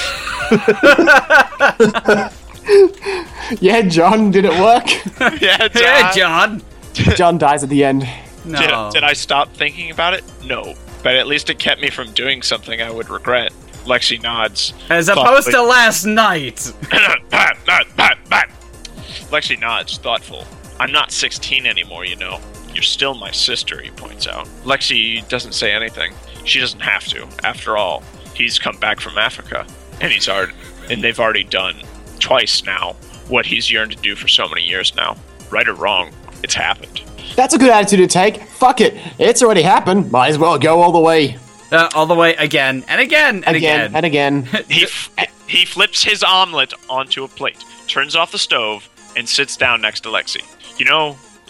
Yeah, John, did it work? Yeah, Yeah, John. John. John dies at the end. No. Did, did I stop thinking about it? No. But at least it kept me from doing something I would regret. Lexi nods. As opposed to last night. Lexi nods, thoughtful. I'm not sixteen anymore, you know. You're still my sister, he points out. Lexi doesn't say anything. She doesn't have to. After all, he's come back from Africa. And he's already, and they've already done, twice now, what he's yearned to do for so many years now. Right or wrong, it's happened. That's a good attitude to take. Fuck it. It's already happened. Might as well go all the way. Uh, all the way again and again and Again again. and again. He, f- he flips his omelet onto a plate, turns off the stove, and sits down next to Lexi. You know,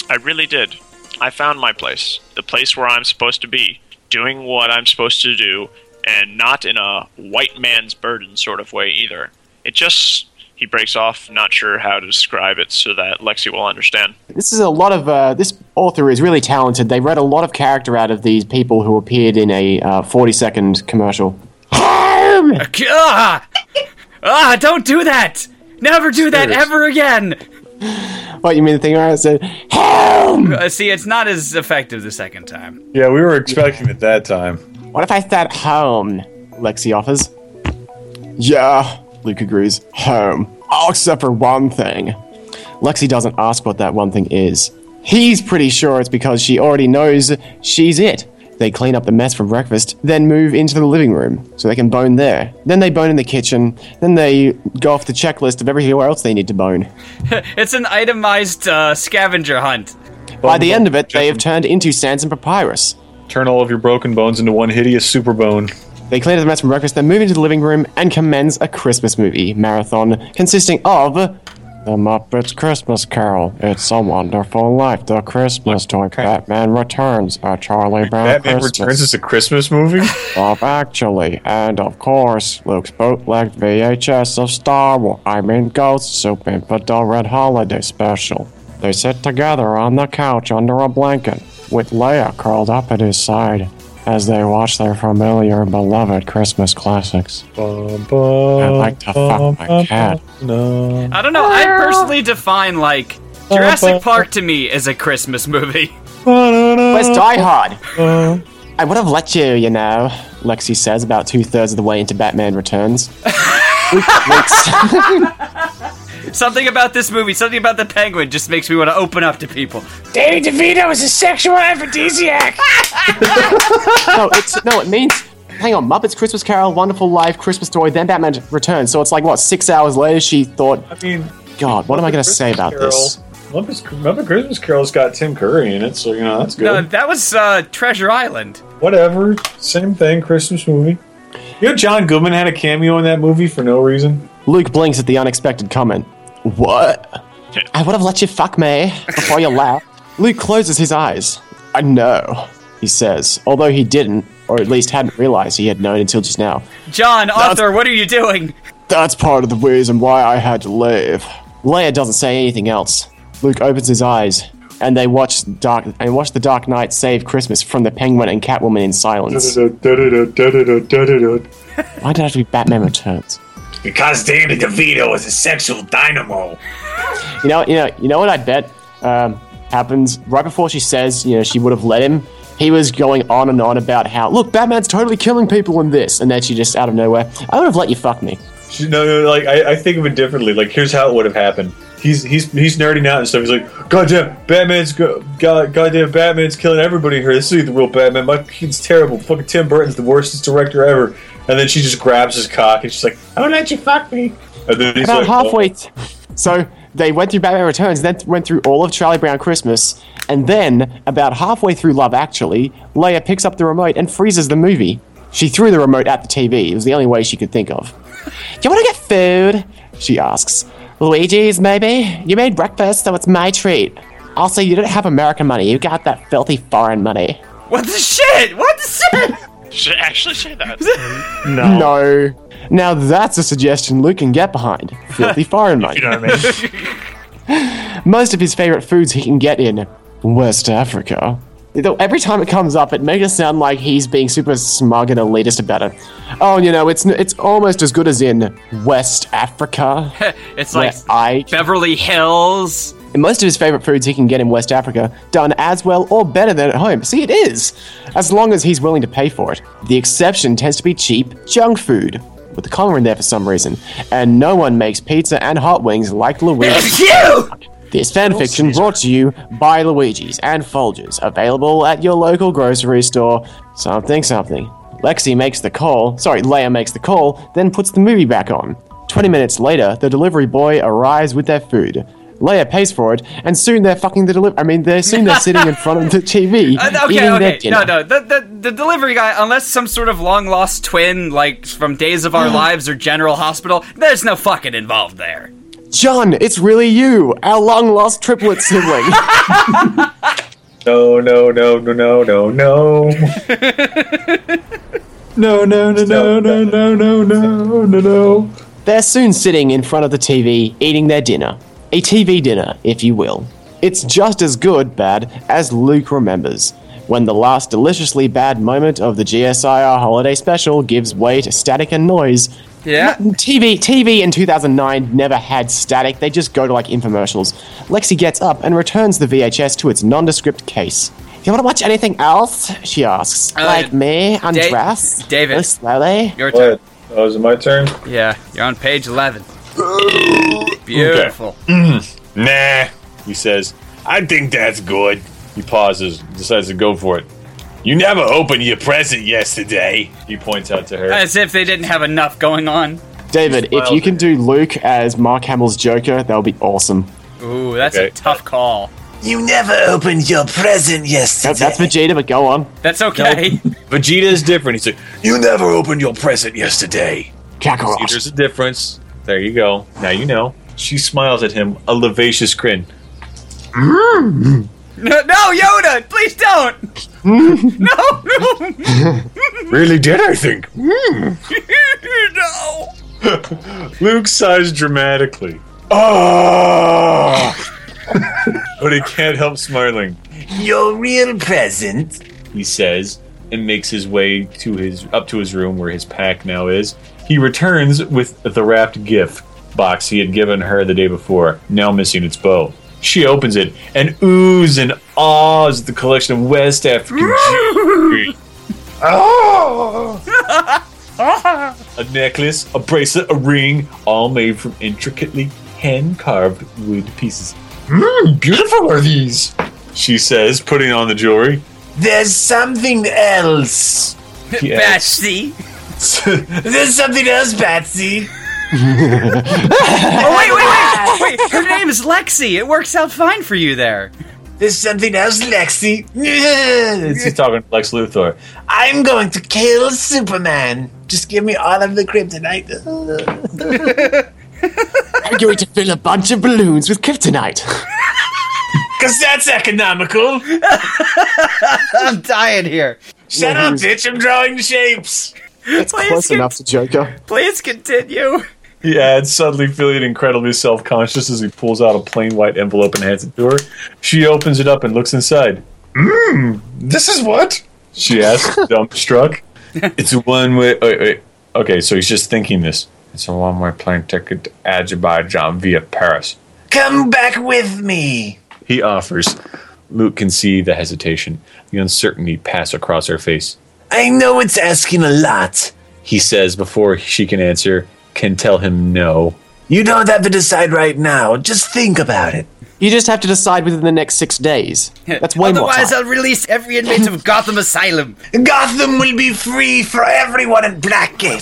I really did. I found my place. The place where I'm supposed to be. Doing what I'm supposed to do, and not in a white man's burden sort of way either. It just... He breaks off, not sure how to describe it so that Lexi will understand. This is a lot of, uh, this author is really talented. They read a lot of character out of these people who appeared in a uh, forty second commercial. Home! Ah! Ah, don't do that! Never do that ever again! What, you mean the thing where I said, home? Uh, see, it's not as effective the second time. Yeah, we were expecting it that time. What if I said home? Lexi offers. Yeah, Luke agrees. Home. Oh, except for one thing. Lexi doesn't ask what that one thing is. He's pretty sure it's because she already knows she's it. They clean up the mess for breakfast, then move into the living room so they can bone there. Then they bone in the kitchen. Then they go off the checklist of everywhere else they need to bone. It's an itemized uh, scavenger hunt. By the end of it, they have turned into Sands Papyrus. Turn all of your broken bones into one hideous super bone. They clean up the mess from breakfast, then move into the living room and commence a Christmas movie marathon consisting of The Muppets Christmas Carol, It's a Wonderful Life, The Christmas Toy, Batman Returns, A Charlie Brown Batman Christmas, Returns is a Christmas movie? Love Actually, and of course, Luke's bootleg V H S of Star Wars, I mean Ghost Soup Infidel Red Holiday Special. They sit together on the couch under a blanket, with Leia curled up at his side, as they watch their familiar, beloved Christmas classics. I'd like to fuck my cat. No. I don't know, I personally define, like, Jurassic Park to me is a Christmas movie. Where's Die Hard? I would have let you, you know, Lexi says about two-thirds of the way into Batman Returns. Something about this movie, something about the penguin just makes me want to open up to people. Danny DeVito is a sexual aphrodisiac! no, it's, no, it means... Hang on, Muppets Christmas Carol, Wonderful Life, Christmas Story, then Batman Returns. So it's like, what, six hours later she thought... I mean... God, what am I going to say about Carol, this? Muppets, Muppet Christmas Carol's got Tim Curry in it, so, you know, that's good. No, that was uh, Treasure Island. Whatever, same thing, Christmas movie. You know John Goodman had a cameo in that movie for no reason? Luke blinks at the unexpected comment. What? I would have let you fuck me before you left. Luke closes his eyes. I know, he says, although he didn't, or at least hadn't realized he had known until just now. John, Arthur, what are you doing? That's part of the reason why I had to leave. Leia doesn't say anything else. Luke opens his eyes, and they watch Dark and watch the Dark Knight save Christmas from the Penguin and Catwoman in silence. Why did it have to be Batman Returns? Because Danny DeVito is a sexual dynamo. You know, you know, you know what I bet um, happens right before she says, you know, she would have let him. He was going on and on about how, look, Batman's totally killing people in this, and then she just out of nowhere, I would have let you fuck me. She, no, no, like I, I think of it differently. Like, here's how it would have happened. He's he's he's nerding out and stuff. He's like, goddamn, Batman's go, god, goddamn, Batman's killing everybody in here. This is the real Batman. My kid's terrible. Fucking Tim Burton's the worstest director ever. And then she just grabs his cock and she's like, I would let you fuck me. And then he's About like, halfway. oh. T- so they went through Batman Returns, then went through all of Charlie Brown Christmas, and then about halfway through Love Actually, Leia picks up the remote and freezes the movie. She threw the remote at the T V. It was the only way she could think of. Do you want to get food? She asks. Luigi's, maybe? You made breakfast, so it's my treat. Also, you didn't have American money. You got that filthy foreign money. What the shit? What the shit? Should I actually say that? No. No. Now that's a suggestion Luke can get behind. Filthy foreign money. You know what I mean? Most of his favorite foods he can get in West Africa. Though every time it comes up, it makes it sound like he's being super smug and elitist about it. Oh, you know, it's it's almost as good as in West Africa. It's like I, Beverly Hills. and most of his favorite foods he can get in West Africa done as well or better than at home. See, it is, as long as he's willing to pay for it. The exception tends to be cheap junk food, with the comma in there for some reason. And no one makes pizza and hot wings like Luigi. You! This fanfiction brought to you by Luigi's and Folgers, available at your local grocery store. Something, something. Lexi makes the call, sorry, Leia makes the call, then puts the movie back on. Twenty minutes later, the delivery boy arrives with their food. Leia pays for it, and soon they're fucking the delivery. I mean, they're soon they're sitting in front of the T V, Uh, okay, eating okay, their dinner. no, no. The, the the delivery guy, unless some sort of long lost twin, like from Days of Our Lives or General Hospital, there's no fucking involved there. John, it's really you, our long-lost triplet sibling. No, no, no, no, no, no, no. No, no, no, no, no, no, no, no, no, no. They're soon sitting in front of the T V, eating their dinner. A T V dinner, if you will. It's just as good bad as Luke remembers, when the last deliciously bad moment of the G S I R holiday special gives way to static and noise. Yeah. T V T V in two thousand nine never had static, they just go to like infomercials. Lexi gets up and returns the V H S to its nondescript case. You want to watch anything else? She asks. Uh, like me, Da- undress? David. Really slowly? Your turn. What? Oh, is it my turn? Yeah, you're on page eleven. Beautiful. Nah, he says. I think that's good. He pauses, decides to go for it. You never opened your present yesterday, he points out to her. As if they didn't have enough going on. David, if you can do Luke as Mark Hamill's Joker, that would be awesome. Ooh, that's Okay. a tough call. You never opened your present That, yesterday. that's Vegeta, but go on. That's okay. Vegeta is different. He's like, You never opened your present yesterday. see, Kakarot. there's a difference. There you go. Now you know. She smiles at him, a vivacious grin. no, no, Yoda, please don't. no, no, Really did, I think. no. Luke sighs dramatically. Oh! But he can't help smiling. Your real present? He says, and makes his way to his up to his room where his pack now is. He returns with the wrapped gift box he had given her the day before, now missing its bow. She opens it and oohs and ahs at the collection of West African jewelry. A necklace, a bracelet, a ring, all made from intricately hand-carved wood pieces. Mmm, beautiful are these, she says, putting on the jewelry. There's something else. He asks, Betsy. There's something else, Patsy. Oh, wait, wait, wait. Wait, her name is Lexi. It works out fine for you there. There's something else, Lexi. She's talking to Lex Luthor. I'm going to kill Superman. Just give me all of the kryptonite. I'm going to fill a bunch of balloons with kryptonite. Because that's economical. I'm dying here. Shut up, bitch. I'm drawing the shapes. It's Please close con- enough to Joker. Please continue. He adds, suddenly feeling incredibly self-conscious as he pulls out a plain white envelope and hands it to her. She opens it up and looks inside. Mmm, this is what? She asks, dumbstruck. It's a one-way... Wait, wait. Okay, so he's just thinking this. It's a one-way plane ticket to Azerbaijan via Paris. Come back with me. He offers. Luke can see the hesitation, the uncertainty pass across her face. I know it's asking a lot. He says before she can answer, can tell him no. You don't have to decide right now. Just think about it. You just have to decide within the next six days. That's way more Otherwise, time. I'll release every inmate of Gotham Asylum. Gotham will be free for everyone in Blackgate.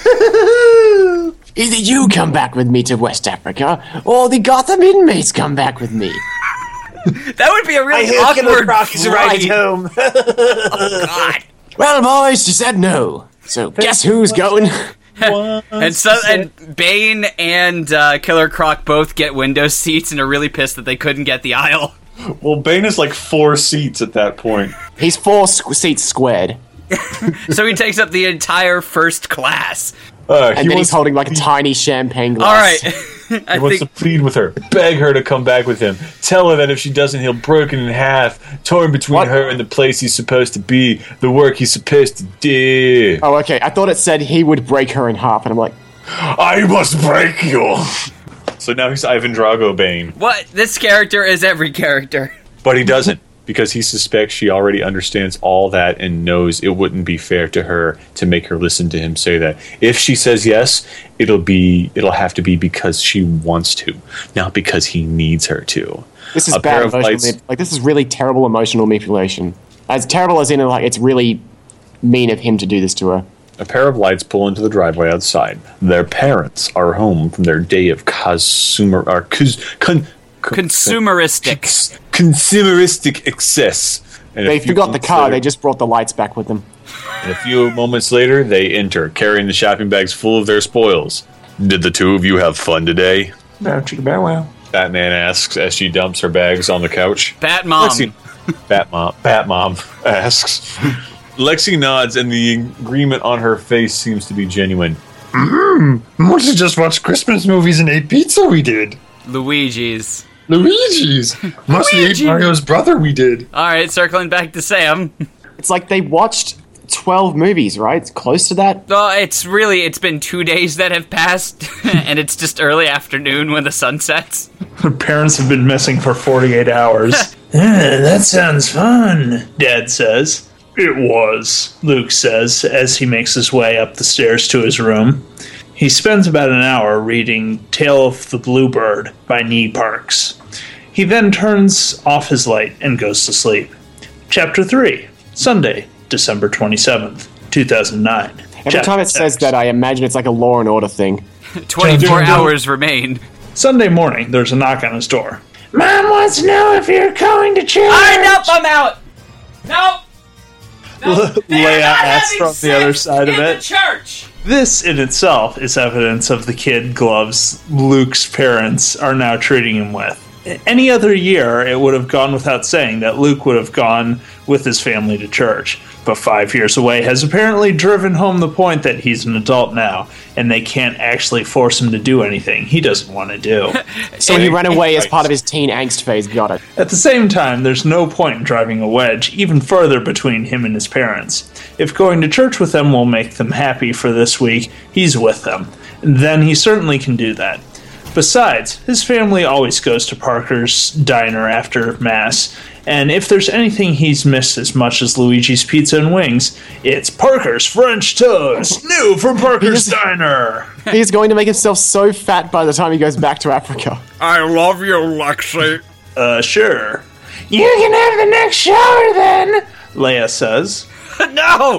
Either you come back with me to West Africa, or the Gotham inmates come back with me. That would be a I really hear Killer awkward Croc is riding flight. home. God. Well, boys, she said no. So guess who's going? And so, and Bane and uh, Killer Croc both get window seats and are really pissed that they couldn't get the aisle. Well, Bane is like four seats at that point. He's four squ- seats squared. So he takes up the entire first class. Uh, And he then wants he's holding like a tiny champagne All glass. right. I He wants think to plead with her, beg her to come back with him, tell her that if she doesn't, he'll broken in half, torn between What? her and the place he's supposed to be, the work he's supposed to do. Oh, okay. I thought it said he would break her in half, and I'm like, I must break you. So now he's Ivan Drago Bane, what this character is every character. but he doesn't because he suspects she already understands all that and knows it wouldn't be fair to her to make her listen to him say that. If she says yes, it'll be it'll have to be because she wants to, not because he needs her to. this is A bad pair of emotional. lights- manip- like this is really terrible emotional manipulation. As terrible as in like it's really mean of him to do this to her. A pair of lights pull into the driveway outside. Their parents are home from their day of consumer or cons, con, con, Consumeristic. consumeristic excess. And a They few forgot the moments car. later- They just brought the lights back with them. And a few moments later, they enter, carrying the shopping bags full of their spoils. Did the two of you have fun today? Bow chicka bow wow. Batman asks as she dumps her bags on the couch. Bat mom. Lexi, Bat mom. Bat mom asks. Lexi nods, and the agreement on her face seems to be genuine. Mmm. Must have just watched Christmas movies and ate pizza. We did. Luigi's. Luigi's. Must have ate Mario's brother. We did. All right, circling back to Sam. It's like they watched twelve movies, right? It's close to that. Well, it's really, it's been two days that have passed, and it's just early afternoon when the sun sets. Her parents have been missing for forty-eight hours. Ah, that sounds fun. Dad says. It was, Luke says, as he makes his way up the stairs to his room. He spends about an hour reading Tale of the Bluebird by Nee Parks. He then turns off his light and goes to sleep. Chapter three, Sunday, December twenty-seventh, two thousand nine. Every Chapter time it says six. that, I imagine it's like a Law and Order thing. twenty-four hours remain. Sunday morning, there's a knock on his door. Mom wants to know if you're going to church. I nope, I'm out. Nope. nope. Leia asks from the other side of it. Church. This in itself is evidence of the kid gloves Luke's parents are now treating him with. Any other year, it would have gone without saying that Luke would have gone with his family to church. But five years away has apparently driven home the point that he's an adult now, and they can't actually force him to do anything he doesn't want to do. So he ran away as part of his teen angst phase. Got it. At the same time, there's no point in driving a wedge even further between him and his parents. If going to church with them will make them happy for this week, he's with them. Then he certainly can do that. Besides, his family always goes to Parker's diner after Mass, and if there's anything he's missed as much as Luigi's Pizza and Wings, it's Parker's French Toast, new from Parker's Diner! He's going to make himself so fat by the time he goes back to Africa. I love you, Lexi. Uh, sure. You can have the next shower then. Leia says. No!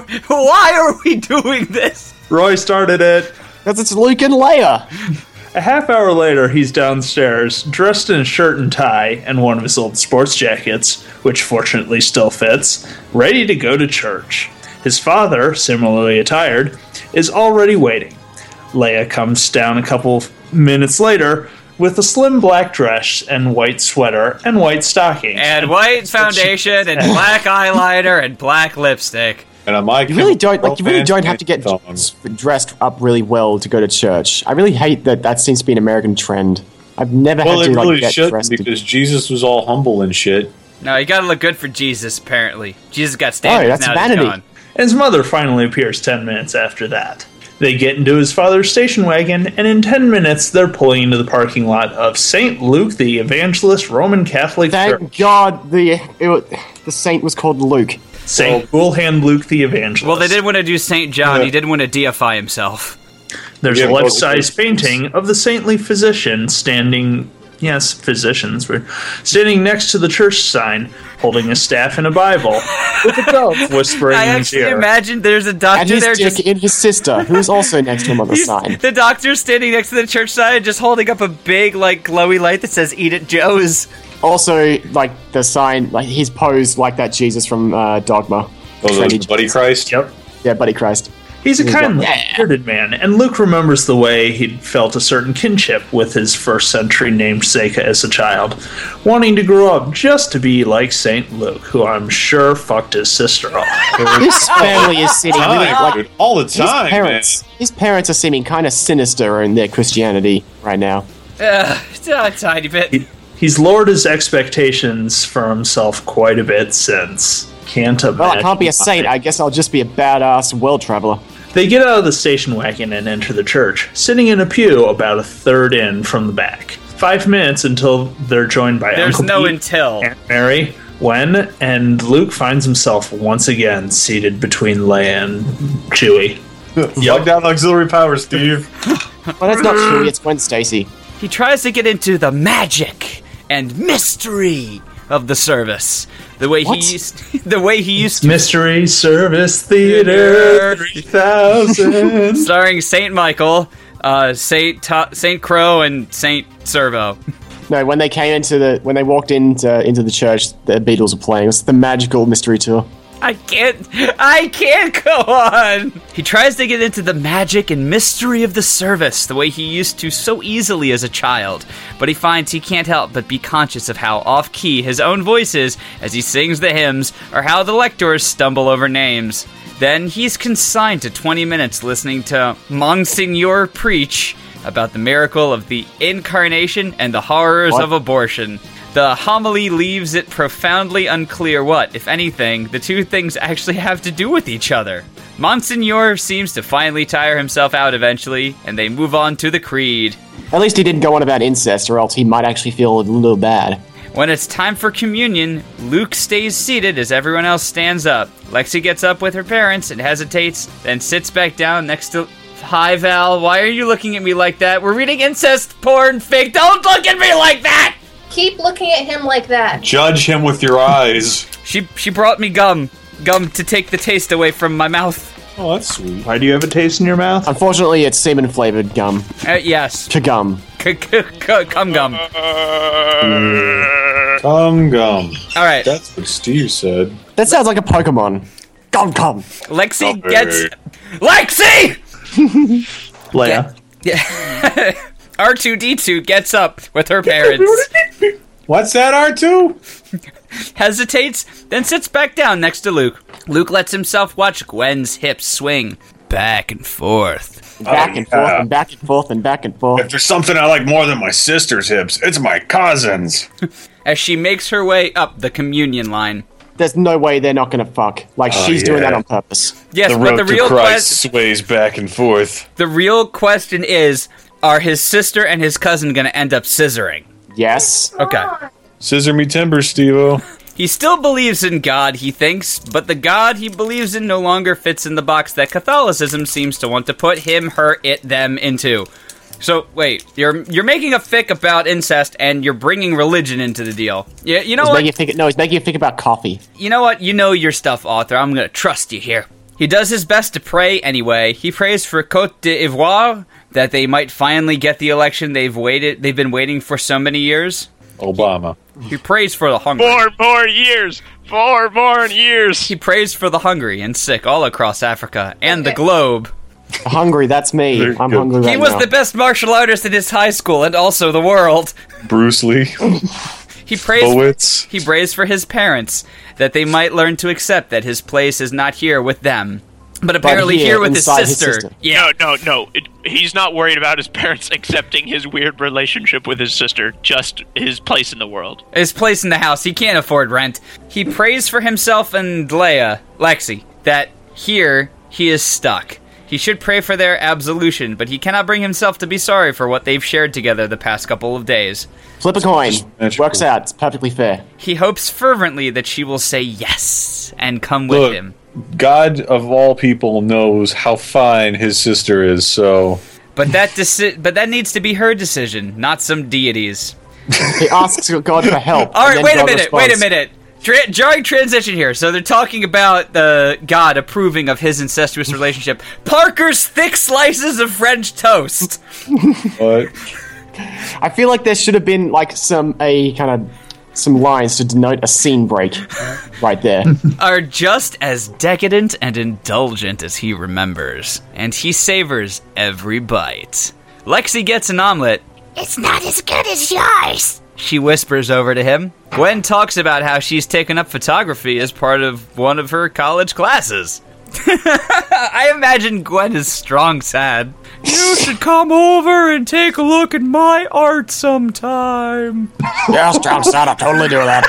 Why are we doing this? Roy started it. Because it's Luke and Leia. A half hour later, he's downstairs, dressed in a shirt and tie and one of his old sports jackets, which fortunately still fits, ready to go to church. His father, similarly attired, is already waiting. Leia comes down a couple minutes later with a slim black dress and white sweater and white stockings. And white foundation and black eyeliner and black lipstick. And on my You really don't like. You really don't have to get dressed up really well to go to church. I really hate that. That seems to be an American trend. I've never Well, had it to like really get shouldn't dressed. because to... Jesus was all humble and shit. No, you gotta look good for Jesus, apparently. Jesus got standards Oh, that's now vanity. he's gone. And his mother finally appears ten minutes after that. They get into his father's station wagon, and in ten minutes, they're pulling into the parking lot of Saint Luke the Evangelist Roman Catholic Thank Church. God the it, wa- the saint was called Luke. Saint Coolhand Luke the Evangelist. Well, they did want to do Saint John. Yeah. He did want to deify himself. There's Yeah, a both life-size of those. painting of the saintly physician standing, yes, physicians, we're standing next to the church sign, holding a staff and a Bible, with a dove whispering I in his actually ear. imagine there's a And doctor his there dick just... in his sister, who's also next to him on the He's- sign. The doctor's standing next to the church sign, just holding up a big, like, glowy light that says "Eat it, Joe's." Also, like the sign, like his pose, like that Jesus from uh, Dogma. Oh, Trendy the Buddy Jesus. Christ? Yep. Yeah, Buddy Christ. He's a He's kindly, like, bearded man, and Luke remembers the way he'd felt a certain kinship with his first-century namesake as a child, wanting to grow up just to be like Saint Luke, who I'm sure fucked his sister off. His family is sitting really Time, like dude. All the his time, parents. man. His parents are seeming kind of sinister in their Christianity right now. Uh, a tiny bit. He's lowered his expectations for himself quite a bit since. Can't imagine. Well, I can't be a saint. why. I guess I'll just be a badass world traveler. They get out of the station wagon and enter the church, sitting in a pew about a third in from the back. Five minutes until they're joined by There's Uncle no Pete, until. Aunt Mary, Gwen, and Luke finds himself once again seated between Leia and Chewie. Yuck down auxiliary power, Steve. Well, that's not true. It's Gwen Stacy. He tries to get into the magic and mystery of the service. The way What? he used, the way he used to, Mystery Service Theater three thousand. starring Saint Michael, uh, Saint Ta- Saint Crow, and Saint Servo. No, when they came into the when they walked into into the church, the Beatles were playing. It was the magical mystery tour. I can't, I can't go on. He tries to get into the magic and mystery of the service the way he used to so easily as a child, but he finds he can't help but be conscious of how off-key his own voice is as he sings the hymns, or how the lectors stumble over names. Then he's consigned to twenty minutes listening to Monsignor preach about the miracle of the incarnation and the horrors What? of abortion. The homily leaves it profoundly unclear what, if anything, the two things actually have to do with each other. Monsignor seems to finally tire himself out eventually, and they move on to the creed. At least he didn't go on about incest, or else he might actually feel a little bad. When it's time for communion, Luke stays seated as everyone else stands up. Lexi gets up with her parents and hesitates, then sits back down next to... Hi, Val, why are you looking at me like that? We're reading incest porn fic. Don't look at me like that! Keep looking at him like that. Judge him with your eyes. She she brought me gum. Gum to take the taste away from my mouth. Oh, that's sweet. Why do you have a taste in your mouth? Unfortunately, it's semen-flavored gum. Uh, yes. Kagum. C- c- c- cum gum. Gum gum. All right. That's what Steve said. That sounds like a Pokemon. Gum gum. Lexi Okay. gets... Lexi! Leia. Yeah. R two D two gets up with her parents, What's that, R two? hesitates, then sits back down next to Luke. Luke lets himself watch Gwen's hips swing back and forth. Back and yeah. forth and back and forth and back and forth. If there's something I like more than my sister's hips, it's my cousin's. As she makes her way up the communion line. There's no way they're not gonna fuck. Like, Oh, she's doing yeah. that on purpose. Yes, the but road the to real Christ quest- sways back and forth. the real question is, are his sister and his cousin going to end up scissoring? Yes. Okay. Scissor me timber, Steve-O. He still believes in God, he thinks, but the God he believes in no longer fits in the box that Catholicism seems to want to put him, her, it, them into. So, wait, you're you're making a fic about incest, and you're bringing religion into the deal. Yeah, you know He's what? making you think, no, he's making you think about coffee. You know what? You know your stuff, author. I'm gonna trust you here. He does his best to pray anyway. He prays for Côte d'Ivoire, that they might finally get the election they've waited they've been waiting for so many years. Obama. He prays for the hungry. Four more years! Four more years! He prays for the hungry and sick all across Africa and the Okay. globe. Hungry, that's me. Very I'm good. hungry right He was now. the best martial artist in his high school and also the world. Bruce Lee. He prays Poets. He prays for his parents that they might learn to accept that his place is not here with them, but apparently here, here with his inside his sister. sister. Yeah. No, no, no. It, he's not worried about his parents accepting his weird relationship with his sister, just his place in the world. His place in the house. He can't afford rent. He prays for himself and Leia, Lexi, that here he is stuck. He should pray for their absolution, but he cannot bring himself to be sorry for what they've shared together the past couple of days. Flip a coin. magical. Works out. It's perfectly fair. He hopes fervently that she will say yes and come with Look, him. God of all people knows how fine his sister is, so... But that deci- but that needs to be her decision, not some deity's. He asks God for help. All and right, then wait a God minute, wait a responds. minute. Tra- drawing transition here. So they're talking about the God approving of his incestuous relationship. Parker's thick slices of French toast But I feel like there should have been like some a kind of some lines to denote a scene break right there. are just as decadent and indulgent as he remembers, and he savors every bite. Lexi gets an omelet. It's not as good as yours. She whispers over to him. Gwen talks about how she's taken up photography as part of one of her college classes. I imagine Gwen is strong sad. You should come over and take a look at my art sometime. Yeah, strong son, I'll totally do that.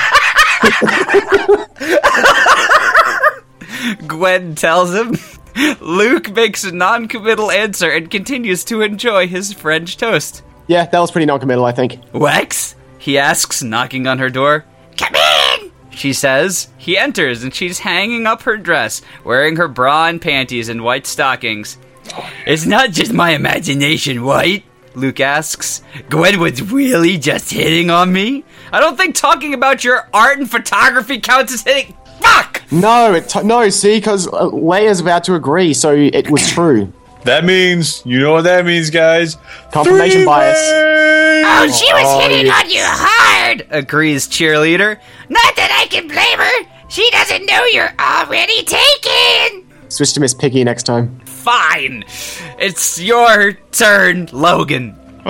Gwen tells him. Luke makes a non-committal answer and continues to enjoy his French toast. Yeah, that was pretty non-committal, I think. Wex? He asks, knocking on her door. Come in. She says. He enters, and she's hanging up her dress, wearing her bra and panties and white stockings. It's not just my imagination, White, Luke asks. Gwen was really just hitting on me? I don't think talking about your art and photography counts as hitting. Fuck! No, it t- no, see, because uh, Leia's about to agree, so it was true. that means, you know what that means, guys? Confirmation Three bias. ways! Oh, she was Oh, hitting yeah. on you hard. Agrees cheerleader. Not that I can blame her. She doesn't know you're already taken! Switch to Miss Piggy next time. Fine. It's your turn, Logan. Uh,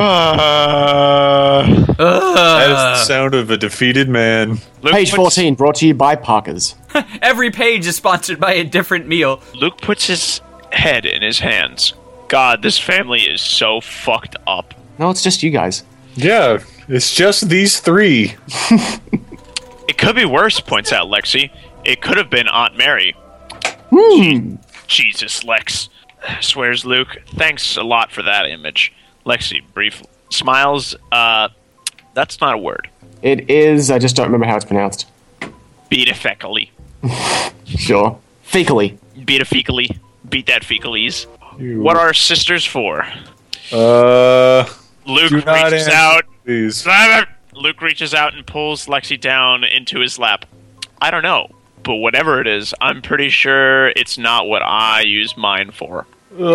uh, that is the sound of a defeated man. Luke Page puts, fourteen, brought to you by Parker's. Every page is sponsored by a different meal. Luke puts his head in his hands. God, this family is so fucked up. No, it's just you guys. Yeah, it's just these three. It could be worse, points out Lexi. It could have been Aunt Mary. Hmm. Jesus, Lex, swears Luke. Thanks a lot for that image. Lexi briefly smiles. Uh, that's not a word. It is, I just don't remember how it's pronounced. Beat it fecally. Sure. Fecally. Beat it fecally. Beat that fecalies. What are sisters for? Uh, Luke do not reaches answer, out. please. Luke reaches out and pulls Lexi down into his lap. I don't know, but whatever it is, I'm pretty sure it's not what I use mine for.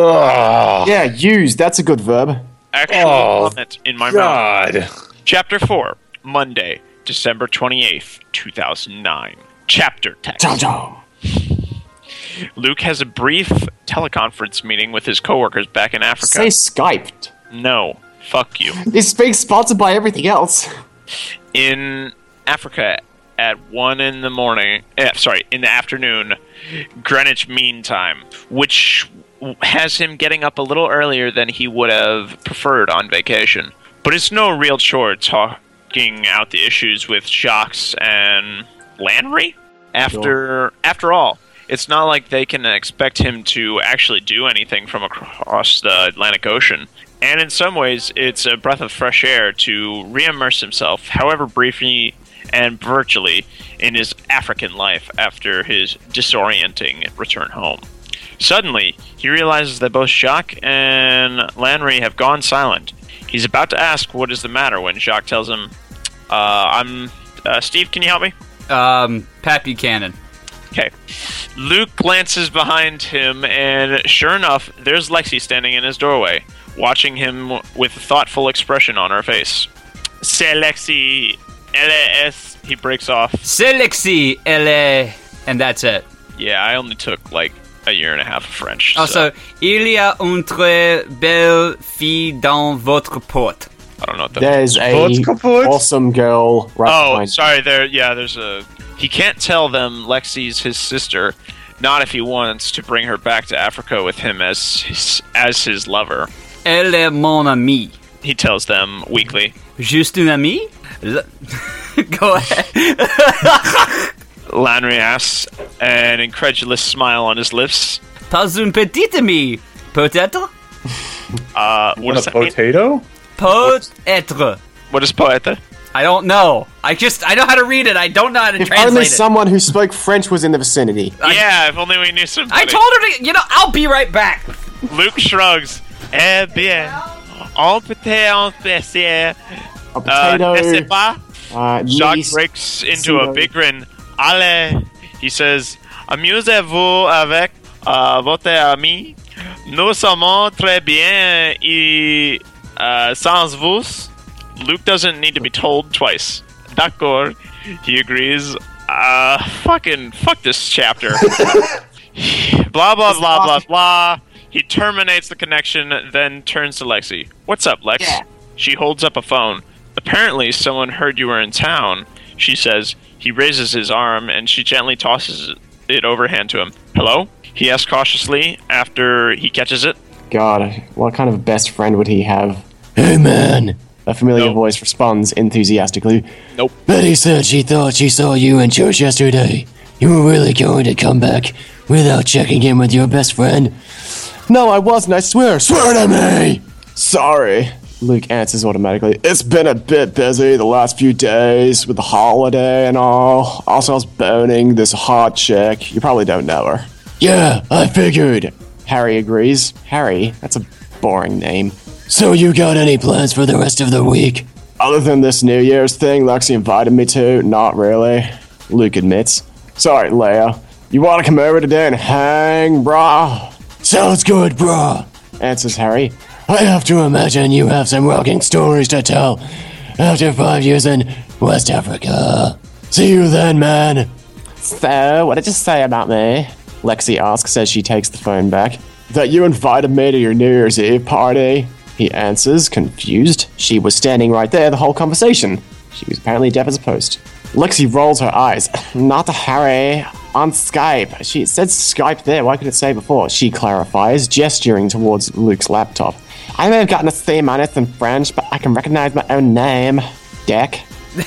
Ugh. Yeah, use. That's a good verb. Actual Oh, comment in my God. mouth. Chapter four, Monday, December twenty-eighth, two thousand nine. Chapter text. Chom chom. Luke has a brief teleconference meeting with his coworkers back in Africa. Say Skyped. No, fuck you. This being sponsored by everything else. In Africa at one in the morning, eh, sorry, in the afternoon, Greenwich Mean Time, which has him getting up a little earlier than he would have preferred on vacation. But it's no real chore talking out the issues with Jacques and Landry. After, Sure. after all, it's not like they can expect him to actually do anything from across the Atlantic Ocean. And in some ways, it's a breath of fresh air to re-immerse himself, however briefly and virtually, in his African life after his disorienting return home. Suddenly, he realizes that both Jacques and Landry have gone silent. He's about to ask what is the matter when Jacques tells him, uh, I'm... Uh, Steve, can you help me? Um, Pat Buchanan. Okay. Luke glances behind him, and sure enough, there's Lexi standing in his doorway, watching him with a thoughtful expression on her face. C'est Lexi, L A S, he breaks off. C'est Lexi, elle est... And that's it. Yeah, I only took, like, a year and a half of French. Also, so il y a une très belle fille dans votre porte. I don't know what that There's a What's kaput? awesome girl right Oh, behind sorry, there, yeah, there's a... He can't tell them Lexi's his sister, not if he wants to bring her back to Africa with him as his, as his lover. Elle est mon amie. He tells them weakly. Juste une amie? L- Go ahead. Landry asks, an incredulous smile on his lips. Pas une petite amie. Peut-être? Uh, what Want does a that mean? potato? Peut-être. What is poeta? I don't know. I just, I know how to read it. I don't know how to If translate only it. someone who spoke French was in the vicinity. Yeah, if only we knew somebody. I told her to, you know, I'll be right back. Luke shrugs. Eh bien, on peut en passer. A Uh, potato. ne sais pas. Uh, Jacques niece, breaks into a pseudo- big grin. Allez, he says, amusez-vous avec uh, votre ami. Nous sommes très bien et uh, sans vous. Luke doesn't need to be told twice. D'accord, he agrees. Uh, fucking, fuck this chapter. Blah, blah, blah, blah, blah. He terminates the connection, then turns to Lexi. What's up, Lex? Yeah. She holds up a phone. Apparently, someone heard you were in town, she says. He raises his arm, and she gently tosses it overhand to him. Hello? He asks cautiously after he catches it. God, what kind of best friend would he have? Hey man! A familiar Nope. voice responds enthusiastically. Nope. Betty said she thought she saw you in church yesterday. You were really going to come back without checking in with your best friend? No, I wasn't, I swear. Swear to me! Sorry. Luke answers automatically. It's been a bit busy the last few days with the holiday and all. Also, I was boning this hot chick. You probably don't know her. Yeah, I figured. Harry agrees. Harry? That's a boring name. So you got any plans for the rest of the week? Other than this New Year's thing Lexi invited me to, not really. Luke admits. Sorry, Leia. You want to come over today and hang, brah? Sounds good, brah. Answers Harry. I have to imagine you have some rocking stories to tell after five years in West Africa. See you then, man. So, what did you say about me? Lexi asks as she takes the phone back. That you invited me to your New Year's Eve party. He answers, confused. She was standing right there the whole conversation. She was apparently deaf as a post. Lexi rolls her eyes. Not Harry. On Skype. She said Skype there. Why could it say before? She clarifies, gesturing towards Luke's laptop. I may have gotten a C minus in French, but I can recognize my own name. Dick.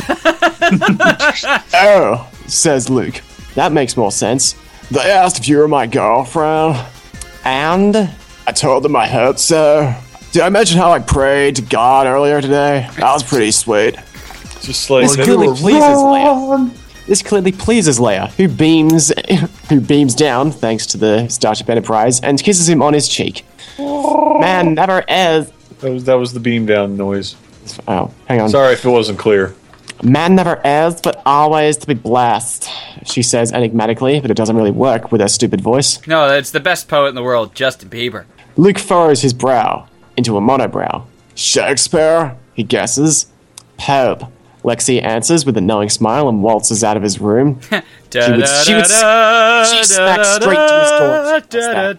Oh, says Luke. That makes more sense. They asked if you were my girlfriend. And I told them I hope so. Did I mention how I prayed to God earlier today? That was pretty sweet. Just like this clearly pleases Leia. This clearly pleases Leia, who beams, who beams down thanks to the Starship Enterprise and kisses him on his cheek. Man never is. That was that was the beam down noise. Oh, hang on. Sorry if it wasn't clear. Man never is, but always to be blessed. She says enigmatically, but it doesn't really work with her stupid voice. No, it's the best poet in the world, Justin Bieber. Luke furrows his brow into a monobrow. Shakespeare, he guesses. Pope. Lexi answers with a knowing smile and waltzes out of his room. she would, she would she smacks straight to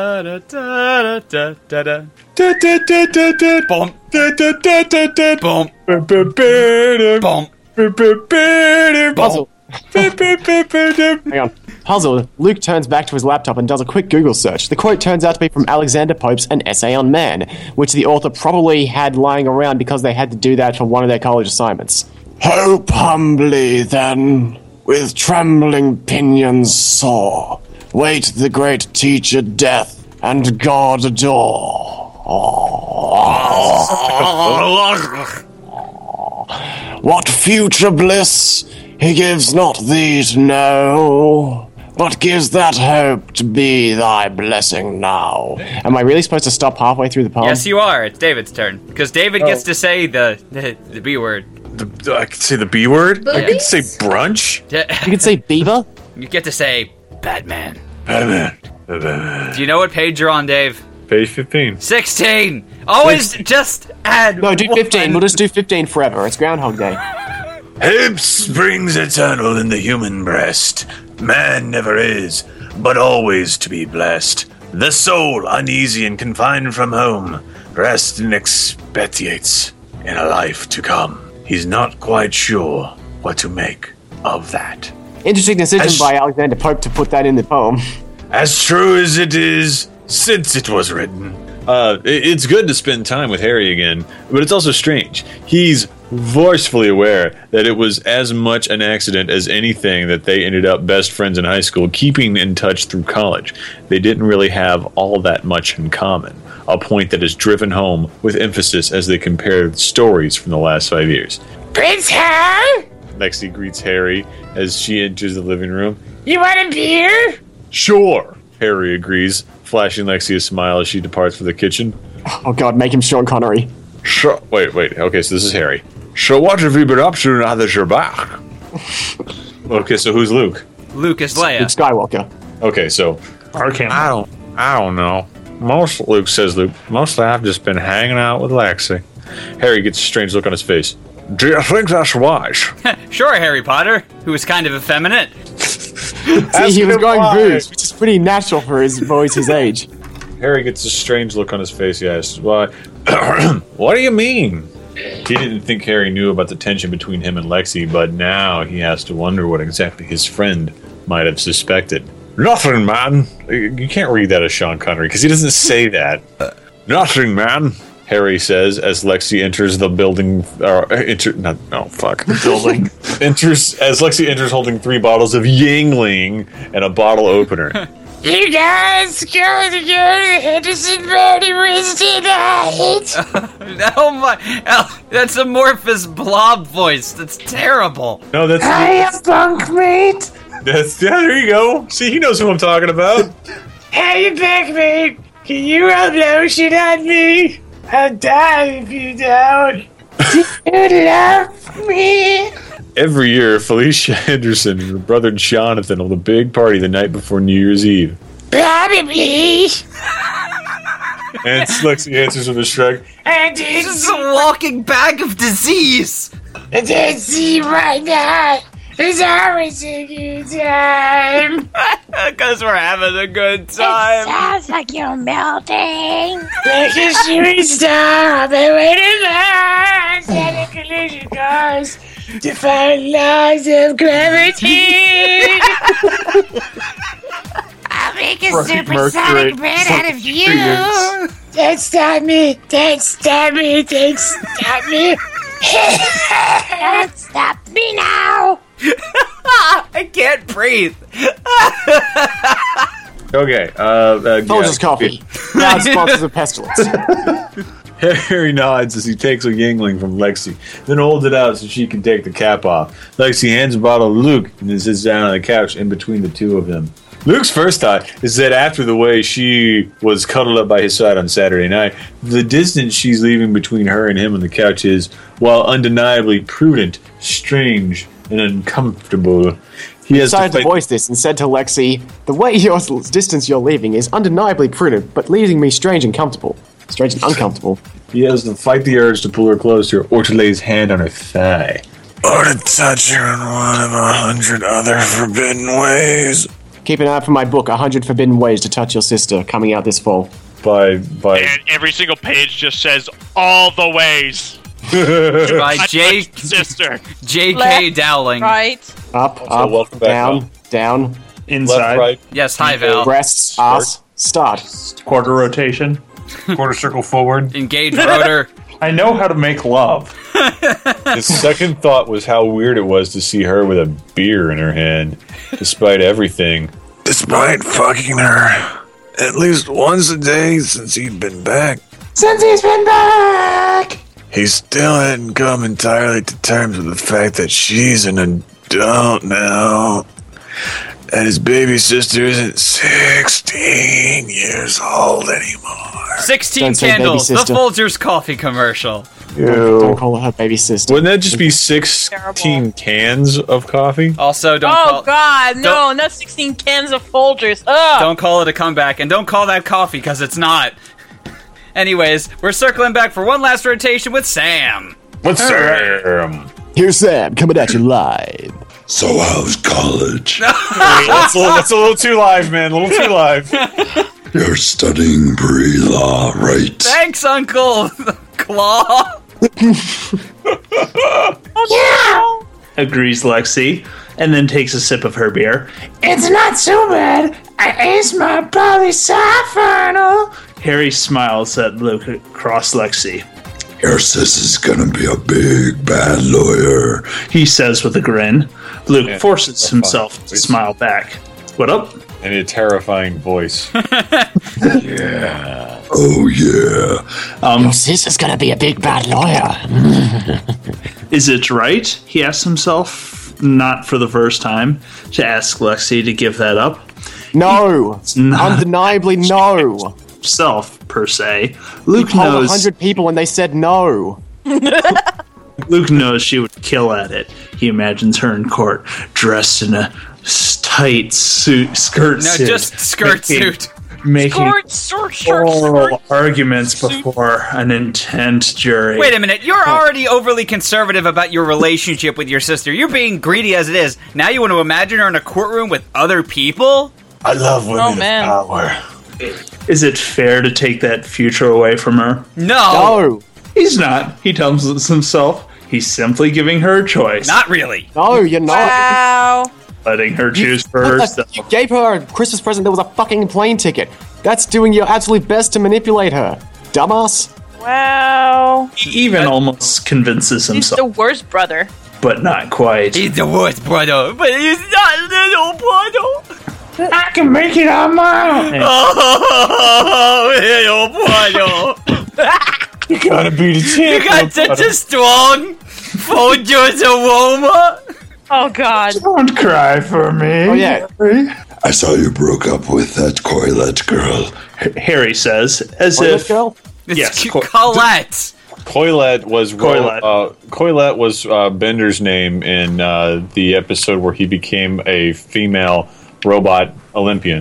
his door. Puzzle. Hang on. Puzzled, Luke turns back to his laptop and does a quick Google search. The quote turns out to be from Alexander Pope's An Essay on Man, which the author probably had lying around because they had to do that for one of their college assignments. Hope humbly, then, with trembling pinions soar, wait the great teacher death, and God adore. What future bliss he gives not thee to know, but gives that hope to be thy blessing now. Am I really supposed to stop halfway through the poem? Yes, you are. It's David's turn. Because David Oh. gets to say the, the, the B word. The, I could say the B word? I could say brunch? You could say Bieber? You get to say Batman. Batman. Batman. Do you know what page you're on, Dave? Page fifteen. sixteen! Always just add No, do one. fifteen. We'll just do fifteen forever. It's Groundhog Day. Hope springs eternal in the human breast. Man never is, but always to be blessed. The soul, uneasy and confined from home, rests and expatiates in a life to come. He's not quite sure what to make of that. Interesting decision As- by Alexander Pope to put that in the poem. As true as it is since it was written. Uh, it- it's good to spend time with Harry again, but it's also strange. He's forcefully aware that it was as much an accident as anything that they ended up best friends in high school, keeping in touch through college. They didn't really have all that much in common, a point that is driven home with emphasis as they compare stories from the last five years. Prince Harry? Lexi greets Harry as she enters the living room. You want a beer? Sure, Harry agrees, flashing Lexi a smile as she departs for the kitchen. Oh god, make him Sean Connery. Sure. Wait, wait. Okay, so this is Harry. So what have you been up to now that you're back? Okay, so who's Luke? Luke is Leia. Luke Skywalker. Okay, so Arkham. I don't, I don't know. Most Luke says Luke. Mostly I've just been hanging out with Lexi. Harry gets a strange look on his face. Do you think that's wise? Sure, Harry Potter, who was kind of effeminate. See, he was going booze, which is pretty natural for his voice, his age. Harry gets a strange look on his face. He asks, "Why? What do you mean?" He didn't think Harry knew about the tension between him and Lexi, but now he has to wonder what exactly his friend might have suspected. Nothing, man. You can't read that as Sean Connery because he doesn't say that. Nothing, man. Harry says as Lexi enters the building. Or enter, not, no, fuck. The building. enters as Lexi enters holding three bottles of Yingling and a bottle opener. You guys go to go to the Henderson party Wednesday night? Oh my, oh, that's Amorphous Blob voice. That's terrible. No, that's I am bunkmate. that's yeah. There you go. See, he knows who I'm talking about. Hey, bunkmate. Can you rub lotion on me? I'll die if you don't. Do you love me? Every year, Felicia Henderson and her brother Jonathan hold a big party the night before New Year's Eve. Probably. And Lexi answers with a shrug. I did This is a walking bag of disease. I did see right now. It's always a good time. Because we're having a good It time. sounds like you're melting. Like a shooting star on my way to Mars. And a collision course to find laws of gravity. I'll make a Right, supersonic Mercury. man out of you. Don't stop me. Don't stop me. Don't stop me. Don't stop me now. I can't breathe. Okay. Uh, uh, Folgers yeah. Coffee. Proud sponsors of Pestilence. Harry nods as he takes a Yingling from Lexi, then holds it out so she can take the cap off. Lexi hands a bottle to Luke and then sits down on the couch in between the two of them. Luke's first thought is that after the way she was cuddled up by his side on Saturday night, the distance she's leaving between her and him on the couch is, while undeniably prudent, strange, and uncomfortable. He has decided to, fight- voice this and said to Lexi, "The way your distance you're leaving is undeniably prudent, but leaving me strange and comfortable. Strange and uncomfortable." He has to fight the urge to pull her closer or to lay his hand on her thigh. Or to touch her in one of a hundred other forbidden ways. Keep an eye out for my book, one hundred Forbidden Ways to Touch Your Sister, coming out this fall. By by And every single page just says all the ways. By I J. touched sister. J K. Left, Dowling. Right. Up, Also, up, welcome back, down, Val. down, Inside. left, right, Yes, hi Val. breasts, ass, start. Quarter rotation. quarter circle forward. Engage rotor. I know how to make love. His second thought was how weird it was to see her with a beer in her hand, despite everything. Despite fucking her at least once a day since he'd been back, Since he's been back. he still hadn't come entirely to terms with the fact that she's an adult now. And his baby sister isn't sixteen years old anymore. sixteen Don't say baby candles. The sister. Folgers coffee commercial. Don't, don't call her baby sister. Wouldn't that just be sixteen cans of coffee? Also, don't Oh call God, no, not sixteen cans of Folgers. Ugh. don't call it a comeback, and don't call that coffee because it's not. Anyways, we're circling back for one last rotation with Sam. What's Sam? Here's Sam, coming at you live. So how's college? That's a, little, that's a little too live, man. A little too live. You're studying pre-law, right? Thanks, Uncle Claw. Oh, Agrees Lexi, and then takes a sip of her beer. It's not so bad. I aced my poli-sci final. Harry smiles at Luke across Lexi. Your sis is gonna be a big bad lawyer. He says with a grin. Luke Yeah, forces that's himself fine. to smile back. What up? And a terrifying voice. Yeah. Oh yeah. Um, Your sister's gonna be a big bad lawyer. Is it right? He asks himself, not for the first time, to ask Lexi to give that up. No! not- Undeniably no! Self, per se. He Luke told a knows. hundred people and they said no. Luke knows she would kill at it. He imagines her in court, dressed in a s- tight suit, skirt No, suit. just skirt making- suit. Making Short, short, short, oral short. arguments before an intent jury. Wait a minute, you're already overly conservative about your relationship with your sister. You're being greedy as it is. Now you want to imagine her in a courtroom with other people? I love women Oh, man. of power. Is it fair to take that future away from her? No. No! He's not. He tells us himself. He's simply giving her a choice, Not really. No, you're not. Wow. letting her choose for What the- herself. You gave her a Christmas present that was a fucking plane ticket. That's doing your absolute best to manipulate her. Dumbass. Wow. He even almost convinces He's himself, the worst brother. but not quite. He's the worst brother, but he's not little brother. I can make it on my own. Oh, little brother. You gotta be the champ. You got such a strong Folgers aroma. Oh God. Don't cry for me. Oh yeah. I saw you broke up with that Coilette girl. Harry says, as Toilet if girl? It's Yes, cute. Co- Colette. Coilette was Coilette. Uh, Coilette was uh, Bender's name in uh, the episode where he became a female robot Olympian.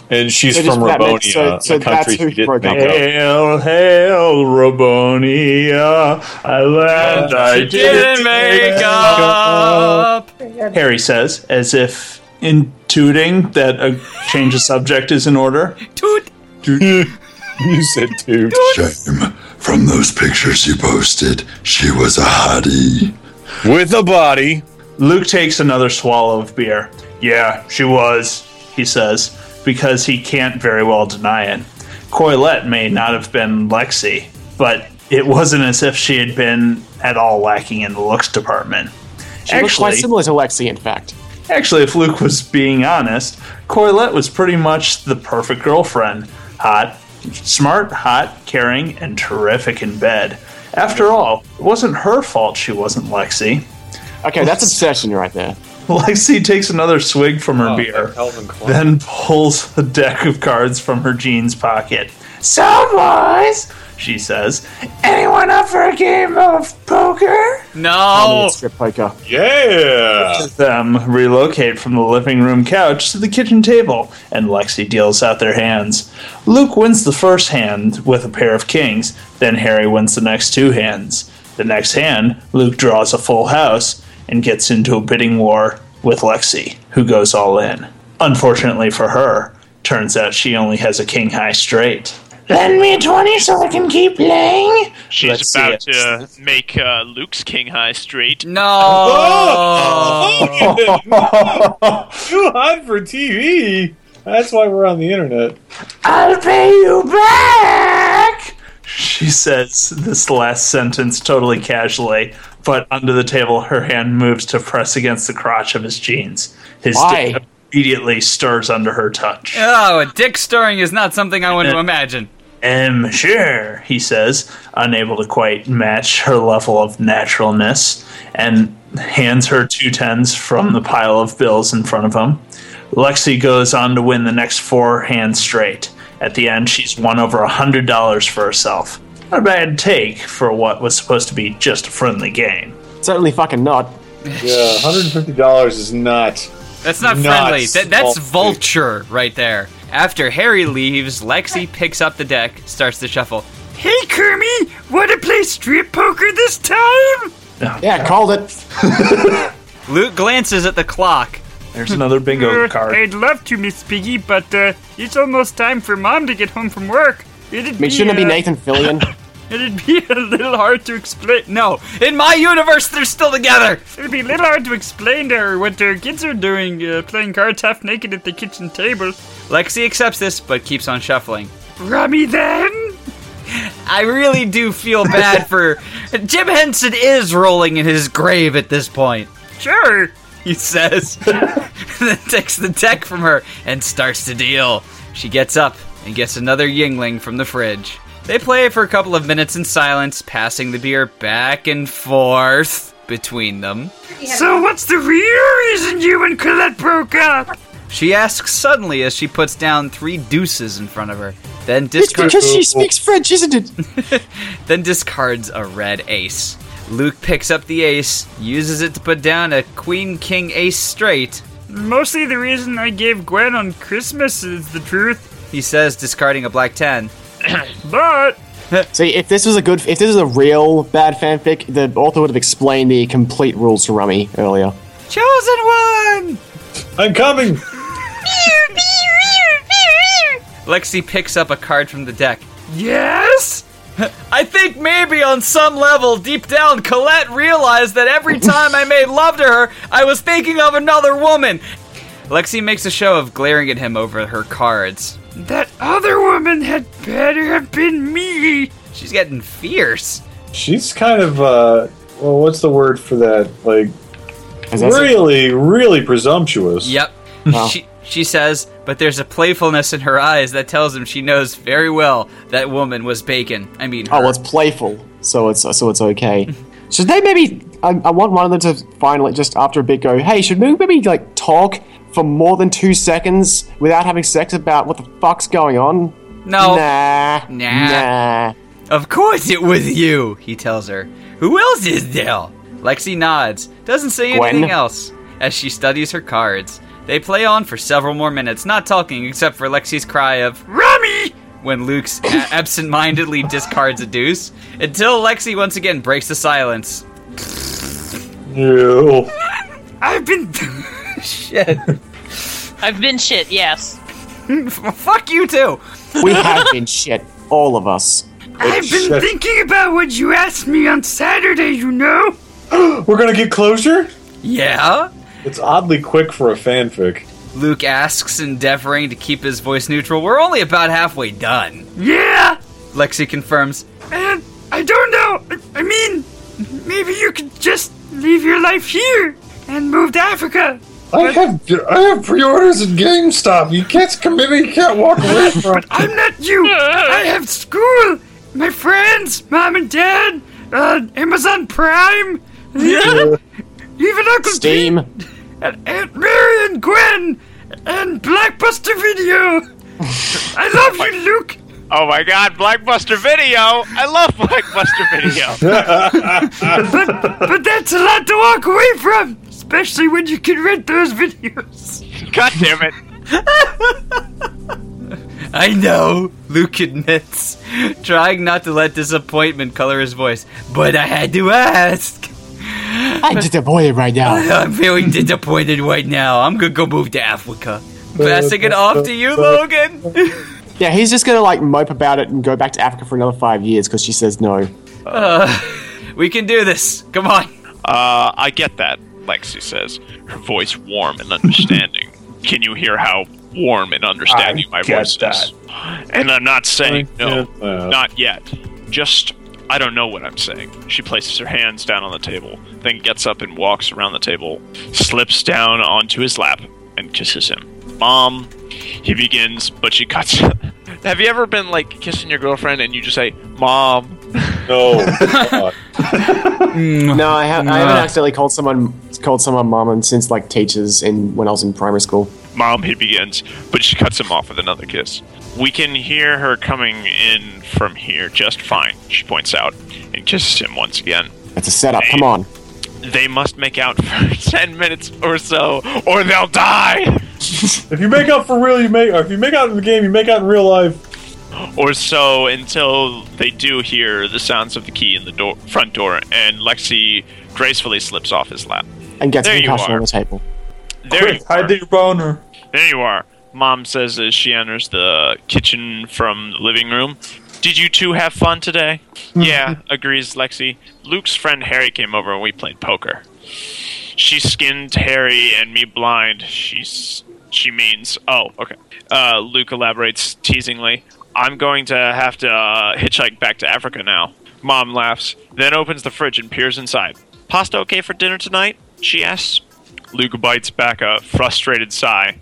And she's So just from that meant- Rabonia, so- so a country that's who he didn't broke make up up. Hail, hail, Rabonia, a land I She didn't make up. Harry says, as if intuiting that a change of subject is in order. Toot. You said toot. Shame. From those pictures you posted, she was a hottie. With a body. Luke takes another swallow of beer. Yeah, she was, he says, because he can't very well deny it. Coilette may not have been Lexi, but it wasn't as if she had been at all lacking in the looks department. She looks quite similar to Lexi, in fact. Actually, if Luke was being honest, Coilette was pretty much the perfect girlfriend. Hot, smart, hot, caring, and terrific in bed. After all, it wasn't her fault she wasn't Lexi. Okay, that's obsession right there. Lexi takes another swig from her beer, then pulls a deck of cards from her jeans pocket. So, boys, She says, anyone up for a game of poker? No! Strip poker. Yeah! Them relocate from the living room couch to the kitchen table, and Lexi deals out their hands. Luke wins the first hand with a pair of kings, then Harry wins the next two hands. The next hand, Luke draws a full house and gets into a bidding war with Lexi, who goes all in. Unfortunately for her, turns out she only has a king high straight. Lend me a twenty so I can keep playing. She's Let's see about it. to make uh, Luke's king high straight. No! Too hot for T V. That's why we're on the internet. I'll pay you back. She says this last sentence totally casually, but under the table her hand moves to press against the crotch of his jeans. His Why? dick immediately stirs under her touch. Oh, a dick stirring is not something I want to imagine. Um, sure, he says, unable to quite match her level of naturalness, and hands her two tens from the pile of bills in front of him. Lexi goes on to win the next four hands straight. At the end, she's won over a hundred dollars for herself. Not a bad take for what was supposed to be just a friendly game. Certainly fucking not. Yeah, one hundred fifty dollars is not. That's not Not friendly. That, that's small. vulture right there. After Harry leaves, Lexi picks up the deck, starts to shuffle. Hey, Kermie, wanna play strip poker this time? Yeah, called it. Luke glances at the clock. There's another bingo Uh, card. I'd love to, Miss Piggy, but uh, it's almost time for Mom to get home from work. It'd I mean, shouldn't it be uh, Nathan Fillion? It'd be a little hard to explain. No, in my universe, they're still together. It'd be a little hard to explain to her what their kids are doing, uh, playing cards half naked at the kitchen table. Lexi accepts this, but keeps on shuffling. Rummy then? I really do feel bad for... Jim Henson is rolling in his grave at this point. Sure. He says. Then takes the deck from her and starts to deal. She gets up and gets another Yingling from the fridge. They play for a couple of minutes in silence, passing the beer back and forth between them. So what's the real reason you and Colette broke up? She asks suddenly as she puts down three deuces in front of her. Then It's discards, because she speaks French, isn't it? then discards a red ace. Luke picks up the ace, uses it to put down a queen king ace straight. Mostly the reason I gave Gwen on Christmas is the truth. He says, discarding a black ten. But See, if this was a good, if this was a real bad fanfic, the author would have explained the complete rules to Rummy earlier. Chosen one! I'm coming! Lexi picks up a card from the deck. yes? I think maybe on some level, deep down, Colette realized that every time I made love to her, I was thinking of another woman. Lexi makes a show of glaring at him over her cards. That other woman had better have been me. She's getting fierce. She's kind of, uh, well, what's the word for that? Like, Is that really, really presumptuous. Yep. Wow. She, she says, but there's a playfulness in her eyes that tells him she knows very well that woman was Bacon. I mean, Oh, her. well, it's playful, so it's so it's okay. Should they maybe? I, I want one of them to finally, just after a bit, go, "Hey, should we maybe like talk for more than two seconds without having sex about what the fuck's going on?" No. Nah. Nah. Nah. Of course it was you, he tells her. Who else is there? Lexi nods, doesn't say Gwen? anything else, as she studies her cards. They play on for several more minutes, not talking except for Lexi's cry of "Rummy!" when Luke's a- absent-mindedly discards a deuce, until Lexi once again breaks the silence. Ew. I've been... shit. I've been shit, yes. Fuck you too. We have been shit, all of us. I've been shit. thinking about what you asked me on Saturday, you know? We're gonna get closure? Yeah? It's oddly quick for a fanfic. Luke asks, endeavoring to keep his voice neutral. We're only about halfway done. Yeah! Lexi confirms. Man, I don't know. I mean, maybe you could just leave your life here and move to Africa. I have I have pre-orders at GameStop. You can't commit me. You can't walk away from. But I'm not you. I have school, my friends, mom and dad, uh, Amazon Prime, yeah. Even Uncle Steam, Pete, and Aunt Mary and Gwen, and Blockbuster Video. I love you, Luke. Oh my god, Blockbuster Video! I love Blockbuster Video! but, but that's a lot to walk away from, especially when you can rent those videos. God damn it. I know, Luke admits, trying not to let disappointment color his voice, but I had to ask. I'm disappointed right now. I'm feeling disappointed right now. I'm gonna go move to Africa. Passing it off to you, Logan. Yeah, he's just gonna like mope about it and go back to Africa for another five years because she says no. Uh, we can do this. Come on. Uh, I get that, Lexi says, her voice warm and understanding. Can you hear how warm and understanding I my get voice that. is? And I'm not saying I no, get that. not yet. Just, I don't know what I'm saying. She places her hands down on the table, then gets up and walks around the table, slips down onto his lap, and kisses him. Mom, he begins, but she cuts. Have you ever been like kissing your girlfriend and you just say, Mom? No. No, I, ha- I haven't accidentally called someone called someone mom since like teachers in when I was in primary school. Mom, he begins, but she cuts him off with another kiss. We can hear her coming in from here just fine, she points out, and kisses him once again. It's a setup. They, Come on. They must make out for ten minutes or so, or they'll die! If you make out for real, you make. Or if you make out in the game, you make out in real life. Or so until they do hear the sounds of the key in the door, front door, and Lexi gracefully slips off his lap. And gets There you concussion are. on the table. There Quick, you hide are. your boner. There you are. Mom says as she enters the kitchen from the living room. Did you two have fun today? Yeah, agrees Lexi. Luke's friend Harry came over and we played poker. She skinned Harry and me blind. She's she means. Oh, okay. Uh, Luke elaborates teasingly. I'm going to have to uh, hitchhike back to Africa now. Mom laughs, then opens the fridge and peers inside. Pasta okay for dinner tonight? She asks. Luke bites back a frustrated sigh.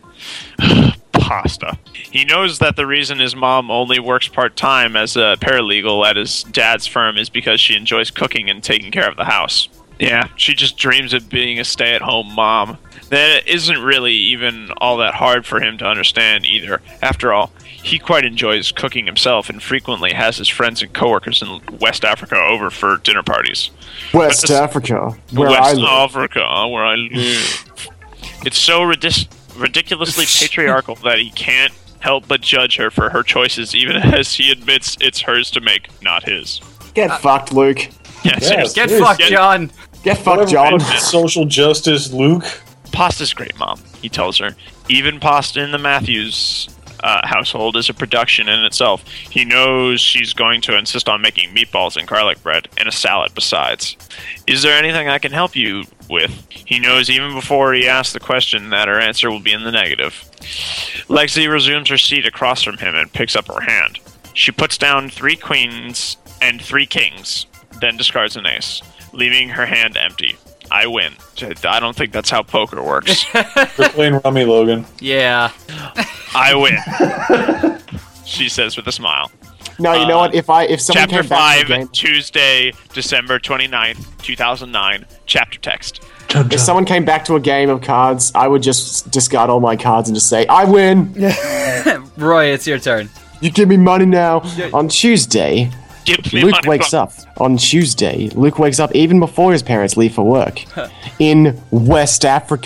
Pasta. He knows that the reason his mom only works part-time as a paralegal at his dad's firm is because she enjoys cooking and taking care of the house. Yeah, she just dreams of being a stay-at-home mom. That isn't really even all that hard for him to understand either. After all, he quite enjoys cooking himself and frequently has his friends and coworkers in West Africa over for dinner parties. West But- Africa, where West I live. Africa, where I live. It's so ridic- ridiculously patriarchal that he can't help but judge her for her choices, even as he admits it's hers to make, not his. Get fucked, Luke. Yeah, Yeah, seriously. Get Please, fucked, get- John. Get fucked, Whatever John. about social justice, Luke. Pasta's great, Mom, he tells her. Even pasta in the Matthews uh, household is a production in itself. He knows she's going to insist on making meatballs and garlic bread, and a salad besides. Is there anything I can help you with? He knows even before he asks the question that her answer will be in the negative. Lexi resumes her seat across from him and picks up her hand. She puts down three queens and three kings, then discards an ace, leaving her hand empty. I win. I don't think that's how poker works. We're playing Rummy, Logan. Yeah. I win. She says with a smile. No, you know Uh, what? If I if someone Chapter came back to five, the game, Tuesday, December twenty-ninth, two thousand nine. Chapter text. if someone came back to a game of cards, I would just discard all my cards and just say, "I win." Roy, it's your turn. You give me money now. On Tuesday, Give me Luke money, wakes fuck. up. On Tuesday, Luke wakes up even before his parents leave for work in West Africa.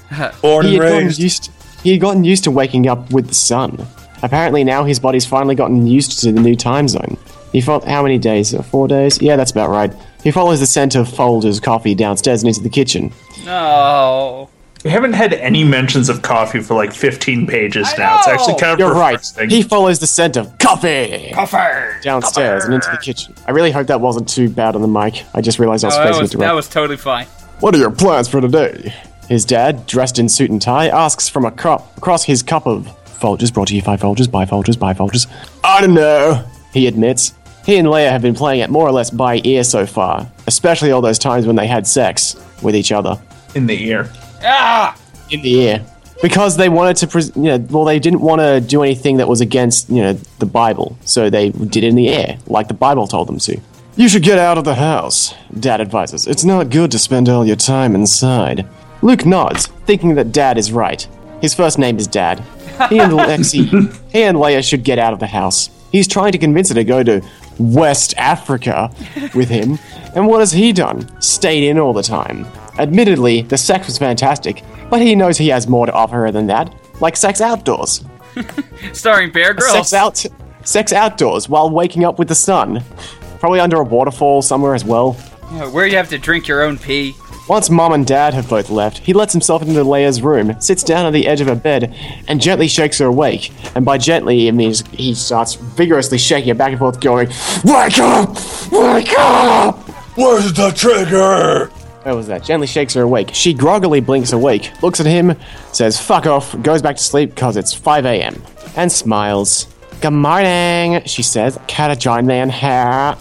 Born he and had gotten raised. used. He had gotten used to waking up with the sun. Apparently now his body's finally gotten used to the new time zone. He felt how many days? Uh, Four days? Yeah, that's about right. He follows the scent of Folger's coffee downstairs and into the kitchen. No. We haven't had any mentions of coffee for like fifteen pages now. It's actually kind of You're right. refreshing. He follows the scent of coffee. Coffee. Downstairs Coffee. and into the kitchen. I really hope that wasn't too bad on the mic. I just realized I was No, that facing was, it that direct. was totally fine. What are your plans for today? His dad, dressed in suit and tie, asks from a crop across his cup of Folgers, brought to you by Folgers, by Folgers, by Folgers. I don't know, he admits. He and Leia have been playing it more or less by ear so far, especially all those times when they had sex with each other. In the ear. Ah! In the ear. Because they wanted to, pres- you know, well, they didn't want to do anything that was against, you know, the Bible, so they did it in the air, like the Bible told them to. You should get out of the house, Dad advises. It's not good to spend all your time inside. Luke nods, thinking that Dad is right. His first name is Dad. He and Lexi, he and Leia should get out of the house. He's trying to convince her to go to West Africa with him, and what has he done? Stayed in all the time. Admittedly, the sex was fantastic, but he knows he has more to offer her than that, like sex outdoors. Starring Bear Grylls. Sex out, sex outdoors while waking up with the sun. Probably under a waterfall somewhere as well. Yeah, where you have to drink your own pee. Once Mom and Dad have both left, he lets himself into Leia's room, sits down on the edge of her bed, and gently shakes her awake. And by gently, it means he starts vigorously shaking her back and forth, going, "Wake up! Wake up! Where's the trigger?" What was that? Gently shakes her awake. She groggily blinks awake, looks at him, says fuck off, goes back to sleep because it's five a.m. and smiles. Good morning, she says. Cat a giant man hair.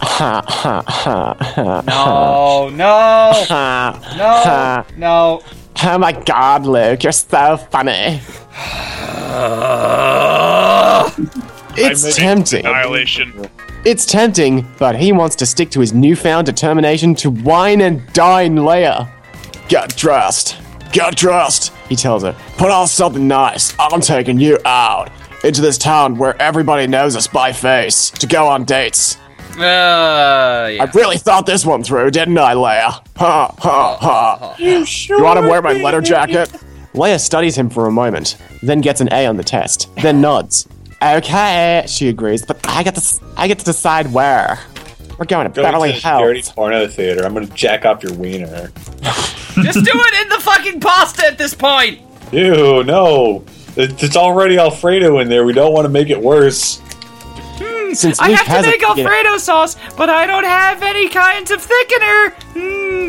No, no, no, no. Oh my god, Luke, you're so funny. It's tempting. Annihilation. It's tempting, but he wants to stick to his newfound determination to wine and dine Leia. Get dressed. Get dressed, he tells her. Put on something nice. I'm taking you out. Into this town where everybody knows us by face. To go on dates. Uh, yeah. I really thought this one through, didn't I, Leia? Ha, ha, ha. You sure? You want to wear my leather jacket? Leia studies him for a moment, then gets an A on the test, then nods. Okay, she agrees, but I get to I get to decide where. We're going to Go Beverly to the Hills. dirty porno theater. I'm gonna jack off your wiener. Just do it in the fucking pasta at this point. Ew, no. It- It's already Alfredo in there. We don't want to make it worse. Since I Luke have to hasn't make figured- Alfredo sauce, but I don't have any kinds of thickener. Mm,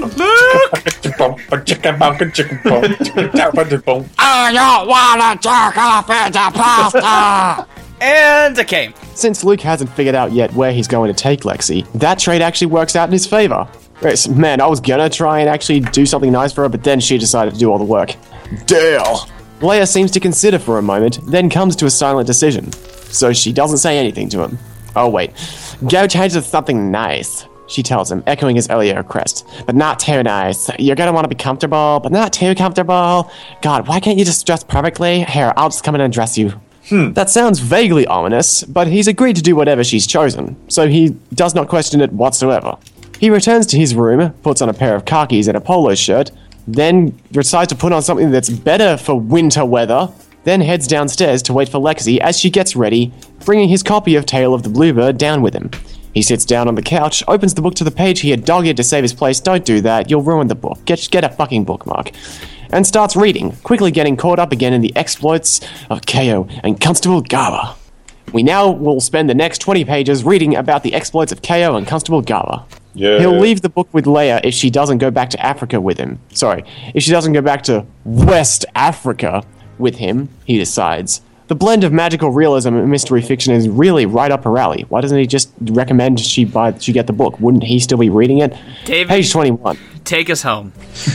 Luke. I don't wanna jerk off into pasta! And okay. Since Luke hasn't figured out yet where he's going to take Lexi, that trade actually works out in his favor. Yes, man, I was gonna try and actually do something nice for her, but then she decided to do all the work. Deal! Leia seems to consider for a moment, then comes to a silent decision. So she doesn't say anything to him. Oh wait, go change to something nice, she tells him, echoing his earlier request. But not too nice. You're gonna want to be comfortable, but not too comfortable. God, why can't you just dress perfectly? Here, I'll just come in and dress you. Hmm. That sounds vaguely ominous, but he's agreed to do whatever she's chosen, so he does not question it whatsoever. He returns to his room, puts on a pair of khakis and a polo shirt, then decides to put on something that's better for winter weather, then heads downstairs to wait for Lexi as she gets ready, bringing his copy of Tale of the Bluebird down with him. He sits down on the couch, opens the book to the page he had dog-eared to save his place. Don't do that, you'll ruin the book. Get, get a fucking bookmark. And starts reading, quickly getting caught up again in the exploits of K O and Constable Gaba. We now will spend the next twenty pages reading about the exploits of K O and Constable Gaba. Yeah. He'll leave the book with Leia if she doesn't go back to Africa with him. Sorry, if she doesn't go back to West Africa with him, he decides. The blend of magical realism and mystery fiction is really right up her alley. Why doesn't he just recommend she buy she get the book? Wouldn't he still be reading it? David, Page twenty-one. Take us home.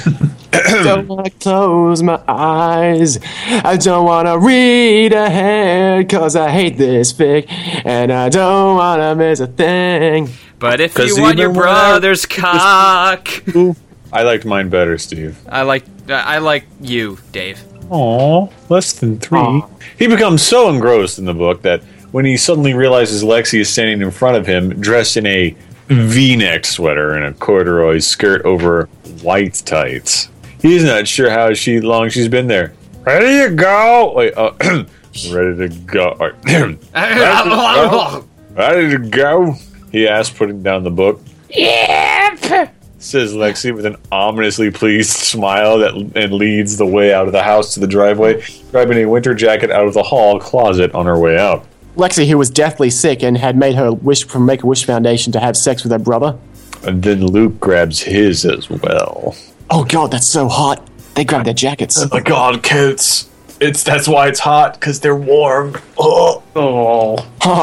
Don't want to close my eyes. I don't want to read ahead because I hate this fic. And I don't want to miss a thing. But if 'Cause you want your even when I- brother's cock. I liked mine better, Steve. I like I like you, Dave. Aw, less than three. Aw. He becomes so engrossed in the book that when he suddenly realizes Lexi is standing in front of him, dressed in a V-neck sweater and a corduroy skirt over white tights, He's not sure how she long she's been there. Ready to go? Wait, uh, ready to go. Ready to go? Ready to go? He asked, putting down the book. Yep. Says Lexi with an ominously pleased smile that and leads the way out of the house to the driveway, grabbing a winter jacket out of the hall closet on her way out. Lexi, who was deathly sick and had made her wish from Make-A-Wish Foundation to have sex with her brother. And then Luke grabs his as well. Oh god, that's so hot. They grab their jackets. Oh my god, coats. It's that's why it's hot, because they're warm. Oh. oh.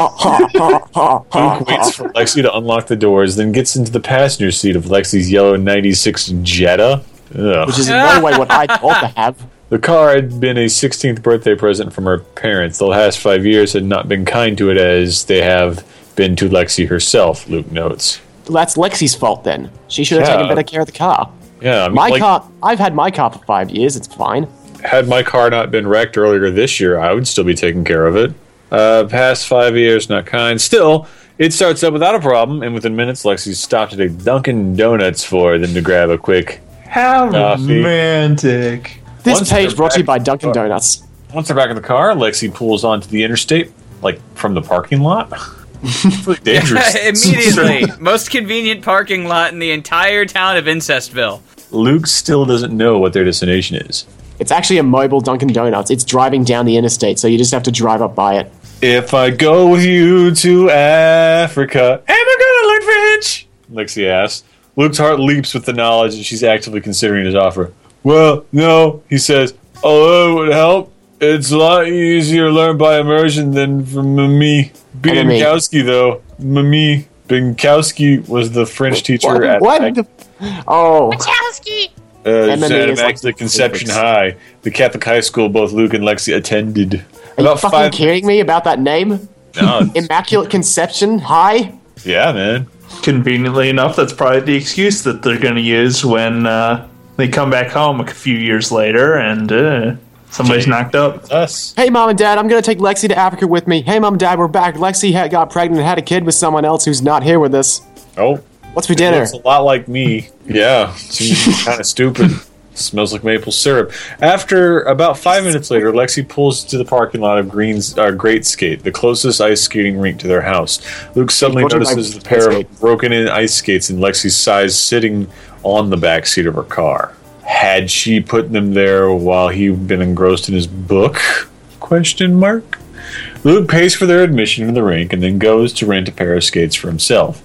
Luke waits for Lexi to unlock the doors, then gets into the passenger seat of Lexi's yellow ninety-six Jetta. Ugh. Which is in no way what I thought to have. The car had been a sixteenth birthday present from her parents. The last five years had not been kind to it as they have been to Lexi herself, Luke notes. That's Lexi's fault then. She should have Yeah. taken better care of the car. Yeah, I mean, my like, car, I've had my car for five years, it's fine. Had my car not been wrecked earlier this year, I would still be taking care of it. Uh, past five years, not kind. Still, it starts up without a problem, and within minutes, Lexi stopped at a Dunkin' Donuts for them to grab a quick How coffee. romantic. This Once page they're brought to you back- by Dunkin' Donuts. Once they're back in the car, Lexi pulls onto the interstate, like from the parking lot. It's really dangerous. Immediately. Most convenient parking lot in the entire town of Incestville. Luke still doesn't know what their destination is. It's actually a mobile Dunkin' Donuts. It's driving down the interstate, so you just have to drive up by it. If I go with you to Africa, am I gonna learn French? Lexi asks. Luke's heart leaps with the knowledge that she's actively considering his offer. Well, no, he says, although it would help, it's a lot easier to learn by immersion than from me. Binkowski, though. Mimi Binkowski was the French teacher What? at What? The- oh. Wachowski! uh, M M A is like Immaculate the Conception physics. High, the Catholic high school both Luke and Lexi attended. Are you About fucking five. kidding me about that name? No, it's- Immaculate Conception High? yeah, man. Conveniently enough, that's probably the excuse that they're going to use when uh, they come back home a few years later and uh, somebody's knocked up. Us. Hey, Mom and Dad, I'm going to take Lexi to Africa with me. Hey, Mom and Dad, we're back. Lexi had, got pregnant and had a kid with someone else who's not here with us. Oh. What's for dinner? It's a lot like me. Yeah, she's kind of stupid. Smells like maple syrup. After about five minutes later, Lexi pulls to the parking lot of Green's uh, Great Skate, the closest ice skating rink to their house. Luke suddenly What do you notices like- the pair of broken-in ice skates in Lexi's size sitting on the back seat of her car. Had she put them there while he'd been engrossed in his book? Question mark. Luke pays for their admission to the rink and then goes to rent a pair of skates for himself.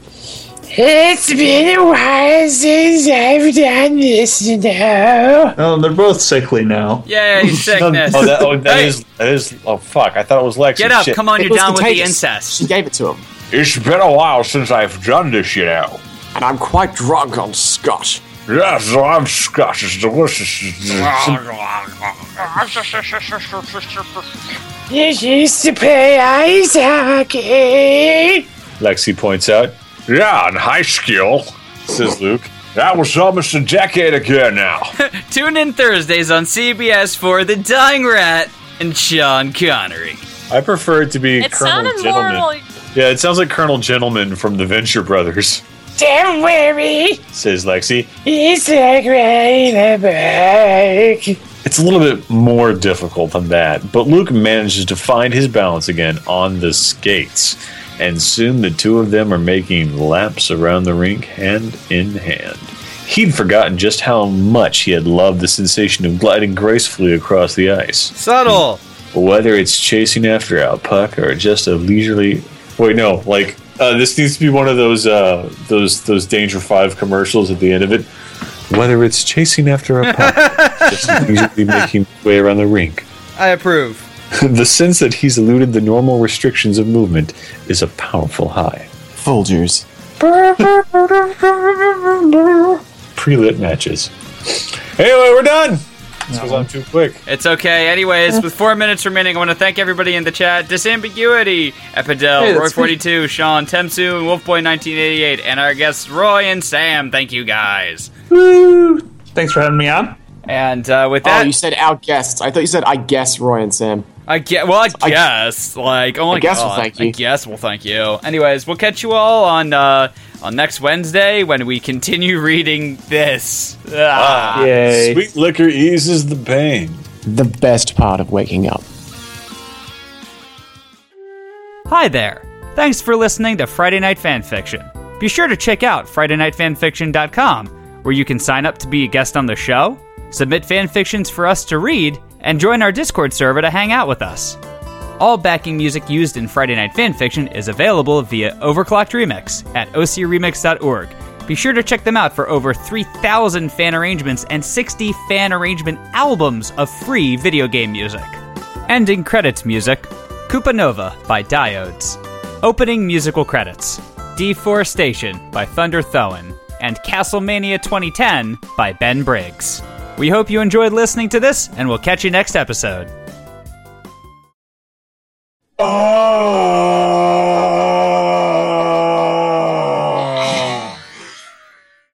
It's been a while since I've done this, you know. Oh, they're both sickly now. Yay, sickness. Oh, that, oh, that Hey, is that is. Oh, fuck! I thought it was Lexi. get up. Shit. Come on, It you're was down with the contagious. incest. She gave it to him. It's been a while since I've done this, you know. And I'm quite drunk on scotch. Yeah, so I'm Scotch. It's delicious. You used to play ice hockey. Lexi points out. Yeah, in high school, says Luke. That was almost a decade ago now. Tune in Thursdays on C B S for The Dying Rat and Sean Connery. I prefer it to be It Colonel sounded more Gentleman. like. Yeah, it sounds like Colonel Gentleman from the Venture Brothers, Don't worry, says Lexi. he's like right in the back. It's a little bit more difficult than that, but Luke manages to find his balance again on the skates, and soon the two of them are making laps around the rink hand in hand. He'd forgotten just how much he had loved the sensation of gliding gracefully across the ice. Subtle. Whether it's chasing after a puck or just a leisurely... Wait, no, like, uh, this needs to be one of those, uh, those, those Danger five commercials at the end of it. Whether it's chasing after a puck, just leisurely making his way around the rink. I approve. The sense that he's eluded the normal restrictions of movement is a powerful high. Folgers. Pre-lit matches. Anyway, we're done! This was on too quick. It's okay. Anyways, with four minutes remaining, I want to thank everybody in the chat. Disambiguity, Epidel, Hey, Roy that's forty-two, Sean, Temsu, and Wolfboy nineteen eighty-eight, and our guests Roy and Sam. Thank you guys. Woo! Thanks for having me on. And uh, with Oh, that, you said our guests. I thought you said I guess Roy and Sam. I get well. I guess like oh my I guess god. we'll thank you. I guess we'll thank you. Anyways, we'll catch you all on uh, on next Wednesday when we continue reading this. Ah, Yay. Sweet liquor eases the pain. The best part of waking up. Hi there. Thanks for listening to Friday Night Fanfiction. Be sure to check out Friday Night Fanfiction dot com, where you can sign up to be a guest on the show, submit fanfictions for us to read, and join our Discord server to hang out with us. All backing music used in Friday Night Fanfiction is available via Overclocked Remix at o c remix dot org. Be sure to check them out for over three thousand fan arrangements and sixty fan arrangement albums of free video game music. Ending credits music, Koopa Nova by Diodes. Opening musical credits, Deforestation by Thunder Thoen, and Castlemania twenty ten by Ben Briggs. We hope you enjoyed listening to this, and we'll catch you next episode. Oh!